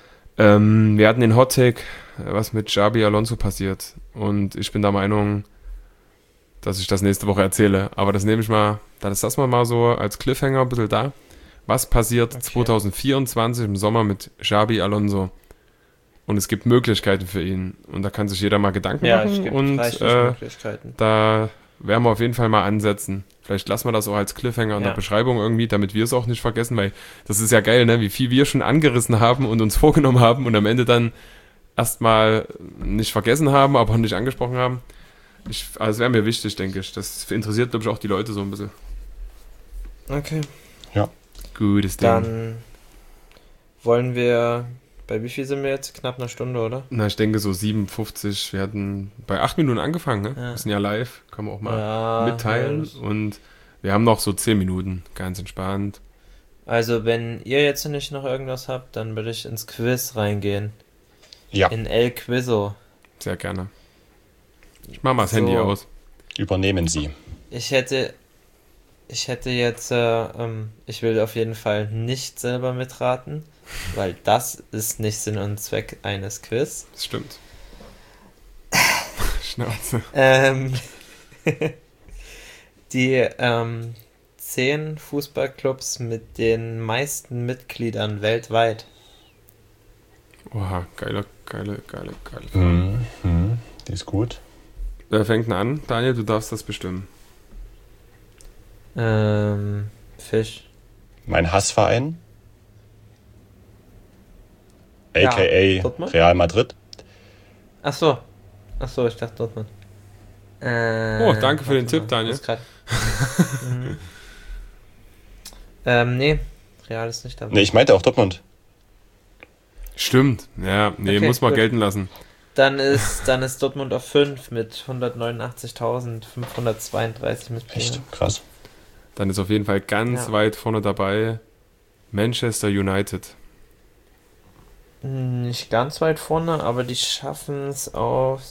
Ähm, wir hatten den Hot-Take, was mit Xabi Alonso passiert. Und ich bin der Meinung, dass ich das nächste Woche erzähle. Aber das nehme ich mal, dann ist das mal, mal so als Cliffhanger ein bisschen da. Was passiert Okay. zwanzig vierundzwanzig im Sommer mit Xabi Alonso? Und es gibt Möglichkeiten für ihn. Und da kann sich jeder mal Gedanken Ja, es machen. gibt Und reichlich äh, Möglichkeiten. da werden wir auf jeden Fall mal ansetzen. Vielleicht lassen wir das auch als Cliffhanger in Ja. der Beschreibung irgendwie, damit wir es auch nicht vergessen, weil das ist ja geil, ne? Wie viel wir schon angerissen haben und uns vorgenommen haben und am Ende dann erstmal nicht vergessen haben, aber auch nicht angesprochen haben. Ich, also das wäre mir wichtig, denke ich. Das interessiert, glaube ich, auch die Leute so ein bisschen. Okay. Gutes Ding. Dann wollen wir, bei wie viel sind wir jetzt? Knapp eine Stunde, oder? Na, ich denke so siebenundfünfzig. Wir hatten bei acht Minuten angefangen, ne? Ja. Wir sind ja live, kann man auch mal Ja, mitteilen. ja. Und wir haben noch so zehn Minuten, ganz entspannt. Also, wenn ihr jetzt nicht noch irgendwas habt, dann würde ich ins Quiz reingehen. Ja, In El Quizzo. Sehr gerne. Ich mach mal das So. Handy aus. übernehmen Sie. Ich hätte, ich hätte jetzt, äh, ähm, ich will auf jeden Fall nicht selber mitraten, weil das ist nicht Sinn und Zweck eines Quiz. Das stimmt. Schnauze. Ähm, die ähm, zehn Fußballclubs mit den meisten Mitgliedern weltweit. Oha, geile, geile, geile, geile Frage. Mhm. Mhm. Die ist gut. Wer fängt denn an? Daniel, du darfst das bestimmen. Ähm, Fisch. Mein Hassverein, Ja, aka Dortmund? Real Madrid. Ach so. Ach so, ich dachte Dortmund. Äh, Oh, danke für den warte Tipp, mal, Daniel. muss grad- mhm. Ähm, nee, Real ist nicht dabei. Ne, ich meinte auch Dortmund. Stimmt. Ja, nee, Okay, muss man gut. gelten lassen. Dann ist, dann ist Dortmund auf fünf mit hundertneunundachtzigtausendfünfhundertzweiunddreißig Mitgliedern. Echt? Krass. Dann ist auf jeden Fall ganz Ja. weit vorne dabei Manchester United. Nicht ganz weit vorne, aber die schaffen es auf,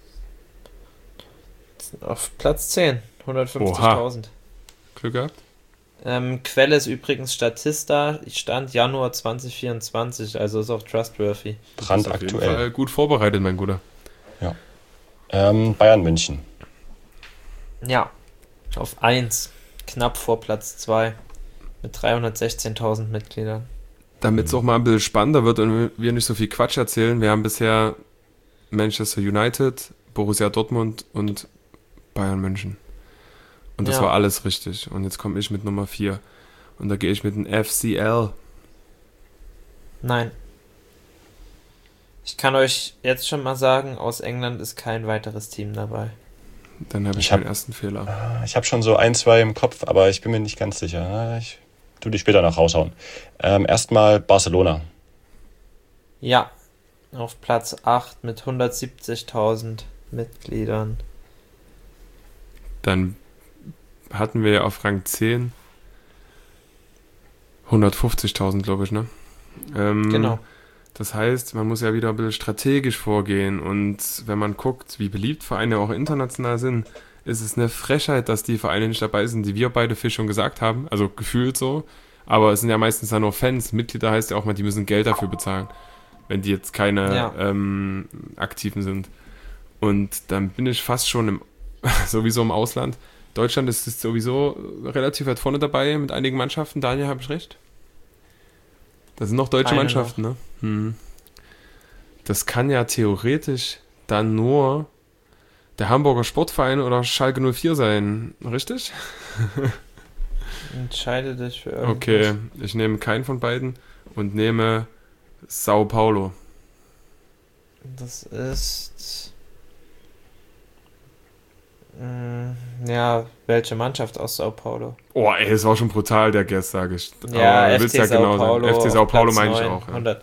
auf Platz zehn, hundertfünfzigtausend. Glück gehabt? Ähm, Quelle ist übrigens Statista, Stand Januar zwanzig vierundzwanzig, also ist auch trustworthy. Du bist auf jeden Brandaktuell. Fall gut vorbereitet, mein Guter. Ähm, Bayern München. Ja, auf eins, knapp vor Platz zwei, mit dreihundertsechzehntausend Mitgliedern. Damit es auch mal ein bisschen spannender wird und wir nicht so viel Quatsch erzählen, wir haben bisher Manchester United, Borussia Dortmund und Bayern München. Und das Ja. war alles richtig. Und jetzt komme ich mit Nummer vier. Und da gehe ich mit dem F C L. Nein. Ich kann euch jetzt schon mal sagen, aus England ist kein weiteres Team dabei. Dann habe ich, Ich hab- meinen ersten Fehler. Ich habe schon so ein, zwei im Kopf, aber ich bin mir nicht ganz sicher. Ich tu die später noch raushauen. Ähm, erstmal Barcelona. Ja, auf Platz acht mit hundertsiebzigtausend Mitgliedern. Dann hatten wir ja auf Rang zehn hundertfünfzigtausend, glaube ich, ne? Ähm, Genau. Das heißt, man muss ja wieder ein bisschen strategisch vorgehen und wenn man guckt, wie beliebt Vereine auch international sind, ist es eine Frechheit, dass die Vereine nicht dabei sind, die wir beide viel schon gesagt haben, also gefühlt so, aber es sind ja meistens dann nur Fans, Mitglieder heißt ja auch mal, die müssen Geld dafür bezahlen, wenn die jetzt keine Ja. ähm, Aktiven sind. Und dann bin ich fast schon im, sowieso im Ausland. Deutschland ist, ist sowieso relativ weit vorne dabei mit einigen Mannschaften. Daniel, habe ich recht? Das sind noch deutsche Eine Mannschaften, ne? Hm. Das kann ja theoretisch dann nur der Hamburger Sportverein oder Schalke null vier sein, richtig? Entscheide dich für irgendwas. Okay, ich nehme keinen von beiden und nehme Sao Paulo. Das ist. Mm, Ja, welche Mannschaft aus Sao Paulo? Oh, ey, es war schon brutal, der Guess, sage ich. Ja, du F willst C Sao genau sein. Paulo. F C Sao auf Paulo Platz meine ich neun, auch. Ja. hundert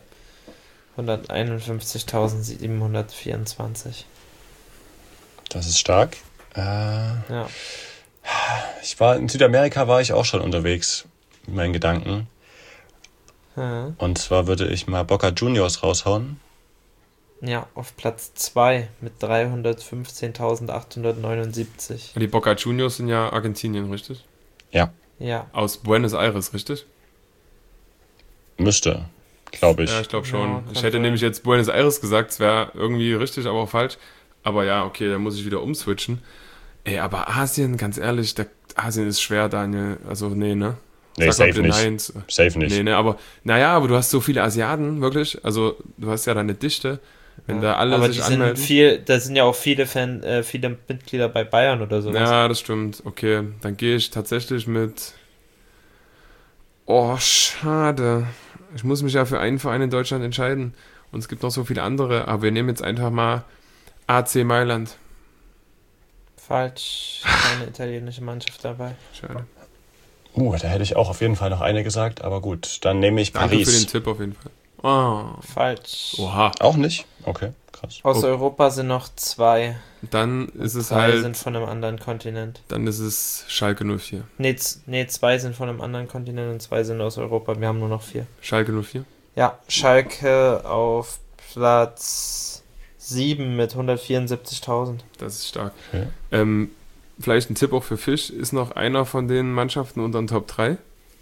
hunderteinundfünfzigtausendsiebenhundertvierundzwanzig. Das ist stark. Äh, Ja. ich war in Südamerika war ich auch schon unterwegs mit meinen Gedanken. Hm. Und zwar würde ich mal Boca Juniors raushauen. Ja, auf Platz zwei mit dreihundertfünfzehntausendachthundertneunundsiebzig. Die Boca Juniors sind ja Argentinien, richtig? Ja, Aus Buenos Aires, richtig? Müsste, glaube ich. Ja, ich glaube Ja, schon. kann ich hätte sein. nämlich jetzt Buenos Aires gesagt, es wäre irgendwie richtig, aber auch falsch. Aber ja, okay, dann muss ich wieder umswitchen. Ey, aber Asien, ganz ehrlich, der, Asien ist schwer, Daniel. Also, nee, ne? Nee, Sag mal safe bitte nicht. nein. Safe nicht. Nee, ne, aber, naja, aber du hast so viele Asiaten, wirklich. Also, du hast ja deine Dichte. Wenn da alle aber sich die sind anmelden. viel, da sind ja auch viele Fan, äh, viele Mitglieder bei Bayern oder sowas. Ja, das stimmt. Okay, dann gehe ich tatsächlich mit. Oh, schade. Ich muss mich ja für einen Verein in Deutschland entscheiden. Und es gibt noch so viele andere. Aber wir nehmen jetzt einfach mal A C Mailand. Falsch, keine italienische Mannschaft dabei. Schade. Uh, da hätte ich auch auf jeden Fall noch eine gesagt, aber gut, dann nehme ich Danke für Paris. den Tipp auf jeden Fall. Oh. Falsch. Oha. Auch nicht? Okay, krass. Aus Oh. Europa sind noch zwei. Dann ist es Drei halt, sind von einem anderen Kontinent. dann ist es Schalke null vier. Nee, z- nee, zwei sind von einem anderen Kontinent und zwei sind aus Europa. Wir haben nur noch vier. Schalke null vier? Ja, Schalke auf Platz sieben mit hundertvierundsiebzigtausend. Das ist stark. Okay. Ähm, vielleicht ein Tipp auch für Fisch. Ist noch einer von den Mannschaften unter den Top drei?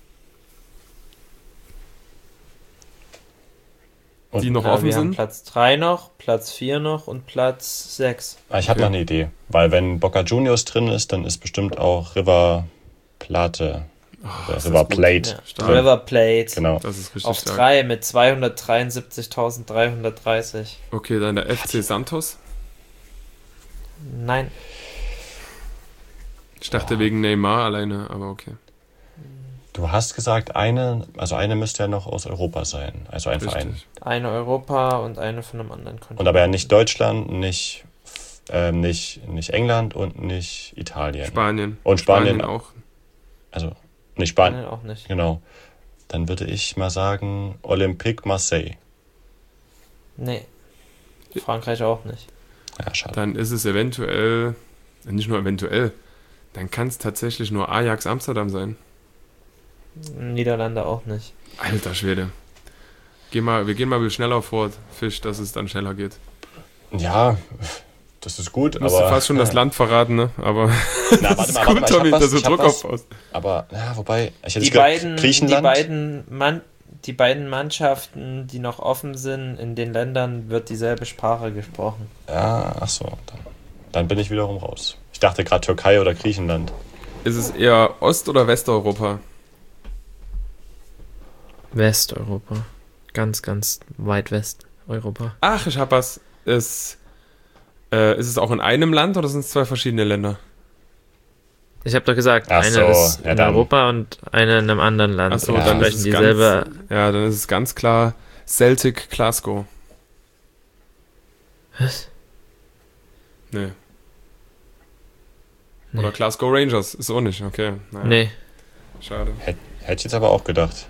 Und- Die noch Ja, offen wir haben sind? Platz drei noch, Platz vier noch und Platz sechs. Ah, ich habe Okay. noch eine Idee, weil wenn Boca Juniors drin ist, dann ist bestimmt auch River Plate, Ach, oder ist River das gut. Plate Ja. Stark. River Plate Genau. Das ist richtig auf stark. drei mit zweihundertdreiundsiebzigtausenddreihundertdreißig. Okay, dann der F C Santos. Nein, Ich dachte wegen Neymar alleine, aber okay. Du hast gesagt, eine, also eine müsste ja noch aus Europa sein, also ein Verein. Richtig. eine Europa und eine von einem anderen Kontinent. Und aber ja nicht Deutschland, nicht, ähm, nicht, nicht England und nicht Italien. Spanien. Und Spanien, auch. also nicht Spanien, Spanien auch nicht. genau. Dann würde ich mal sagen Olympique Marseille. Nee. Frankreich auch nicht. Ja, schade. Dann ist es eventuell, nicht nur eventuell, dann kann es tatsächlich nur Ajax Amsterdam sein. Niederlande auch nicht. Alter Schwede. Geh mal, wir gehen mal ein bisschen schneller fort, Fisch, dass es dann schneller geht. Ja, das ist gut, Du musst aber... fast schon das Land verraten, ne? Aber Na, das warte ist mal, gut, warte mal, ich Tommy, hab was, dass du ich hab Druck was. aufbaust. Aber, ja, wobei, ich hätte Die jetzt gesagt, beiden, die, Griechenland. beiden Mann, die beiden Mannschaften, die noch offen sind, in den Ländern wird dieselbe Sprache gesprochen. Ja, ach so, dann, dann bin ich wiederum raus. Ich dachte gerade Türkei oder Griechenland. Ist es eher Ost- oder Westeuropa? Westeuropa. Ganz, ganz weit Westeuropa. Ach, ich hab was. Ist, äh, ist es auch in einem Land oder sind es zwei verschiedene Länder? Ich habe doch gesagt, Ach eine so, ist ja in dann. Europa und eine in einem anderen Land. Ach so, und dann sprechen ist es dieselbe. Ja, dann ist es ganz klar Celtic Glasgow. Was? Nee. Nee. Oder Glasgow Rangers. Ist auch nicht, okay. Naja, Nee. Schade. Hätte hätte ich jetzt aber auch gedacht.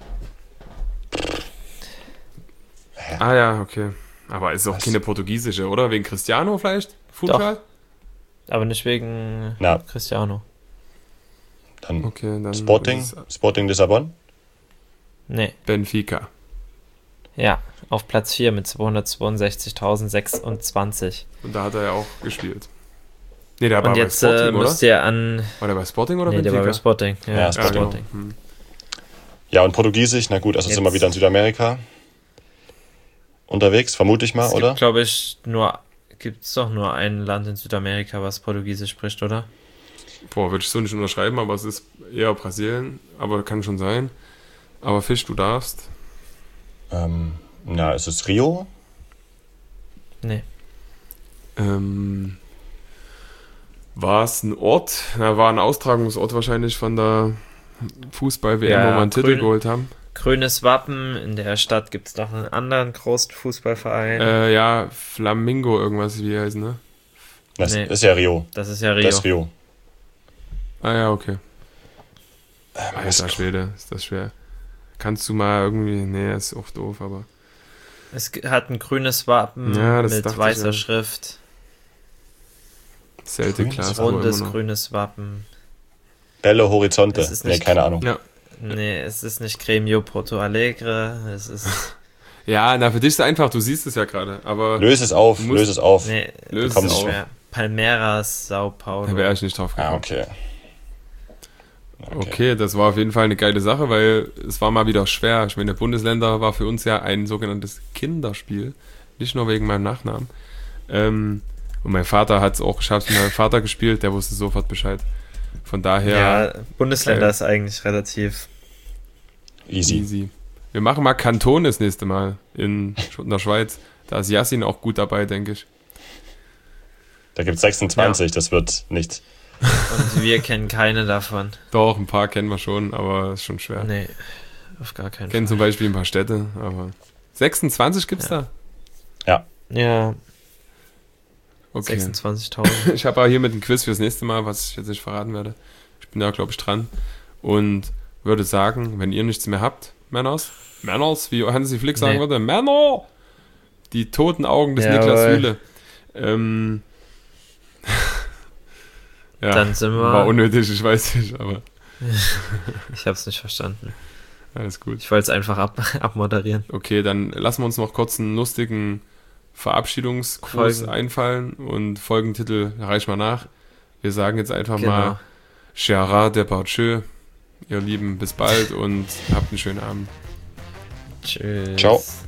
Ah ja, okay. Aber ist auch Was? keine portugiesische, oder? Wegen Cristiano vielleicht? Futsal? Aber nicht wegen Na. Cristiano. Dann Okay, dann Sporting, ist es Sporting Lissabon. Nee. Benfica. Ja, auf Platz vier mit zweihundertzweiundsechzigtausendsechsundzwanzig. Und da hat er ja auch gespielt. Nee, der war Und bei jetzt äh, Sporting, oder? müsst ihr an. War der bei Sporting oder Nee, der Benfica? war bei Sporting. Ja, Ja, ja, Sporting. genau. Sporting. Hm. Ja, und Portugiesisch, na gut, also sind wir Jetzt. wieder in Südamerika unterwegs, vermute ich mal, Es oder? gibt, glaube ich, nur. Gibt es doch nur ein Land in Südamerika, was Portugiesisch spricht, oder? Boah, würde ich so nicht unterschreiben, aber es ist eher Brasilien, aber kann schon sein. Aber Fisch, du darfst. Ähm, na, ist es Rio? Nee. Ähm, war es ein Ort? Na, war ein Austragungsort wahrscheinlich von der Fußball-W M, Ja, wo wir einen Titel Grün- geholt haben. Grünes Wappen. In der Stadt gibt es noch einen anderen großen Fußballverein. Äh, ja, Flamingo irgendwas, wie die heißen, ne? Das Nee. ist ja Rio. das ist ja Rio. Das ist Rio. Ah ja, okay. Ähm, Alter Schwede, ist das schwer. Kannst du mal irgendwie... Nee, ist auch doof, aber... Es g- hat ein grünes Wappen Ja, das mit dachte ich weißer ja. Schrift. Celtic Grünes Glasgow Rundes immer noch. grünes Wappen. Belle Horizonte. Es ist Nee, nicht- keine Ahnung. Ja. Nee, es ist nicht Gremio Porto Alegre. Es ist. Ja, na, für dich ist es einfach, du siehst es ja gerade, aber Löse es auf, Du musst- löse es auf. Nee, löse komm, es das ist auf. schwer. Palmeiras, Sao Paulo. Da wäre ich nicht drauf gekommen. Ah, okay. Okay, das war auf jeden Fall eine geile Sache, weil es war mal wieder schwer. Ich meine, Bundesländer war für uns ja ein sogenanntes Kinderspiel. Nicht nur wegen meinem Nachnamen. Ähm, und mein Vater hat es auch geschafft, mit meinem Vater gespielt, der wusste sofort Bescheid. Von daher Ja, Bundesländer Geil. ist eigentlich relativ. Easy. easy. Wir machen mal Kanton das nächste Mal in, in der Schweiz. Da ist Yassin auch gut dabei, denke ich. Da gibt es sechsundzwanzig, das wird nichts. Und wir kennen keine davon. Doch, ein paar kennen wir schon, aber ist schon schwer. Nee, auf gar keinen Kennen Fall. zum Beispiel ein paar Städte, aber sechsundzwanzig gibt's Ja. da? Ja, Okay. sechsundzwanzigtausend. Ich habe aber hier mit einem Quiz fürs nächste Mal, was ich jetzt nicht verraten werde. Ich bin da, glaube ich, dran. Und würde sagen, wenn ihr nichts mehr habt, Männers, Männers, wie Hansi Flick sagen Nee. würde, Männer, die toten Augen des Jawohl. Niklas Süle. Ähm, ja, Dann sind wir- war unnötig, ich weiß nicht, aber Ich hab's nicht verstanden. alles gut. Ich wollte es einfach ab, abmoderieren. Okay, dann lassen wir uns noch kurz einen lustigen Verabschiedungsgruß Folgen. einfallen und Folgentitel reich mal nach. Wir sagen jetzt einfach Genau. mal Gérard Depardieu. Ihr Lieben, bis bald und habt einen schönen Abend. Tschüss. Ciao.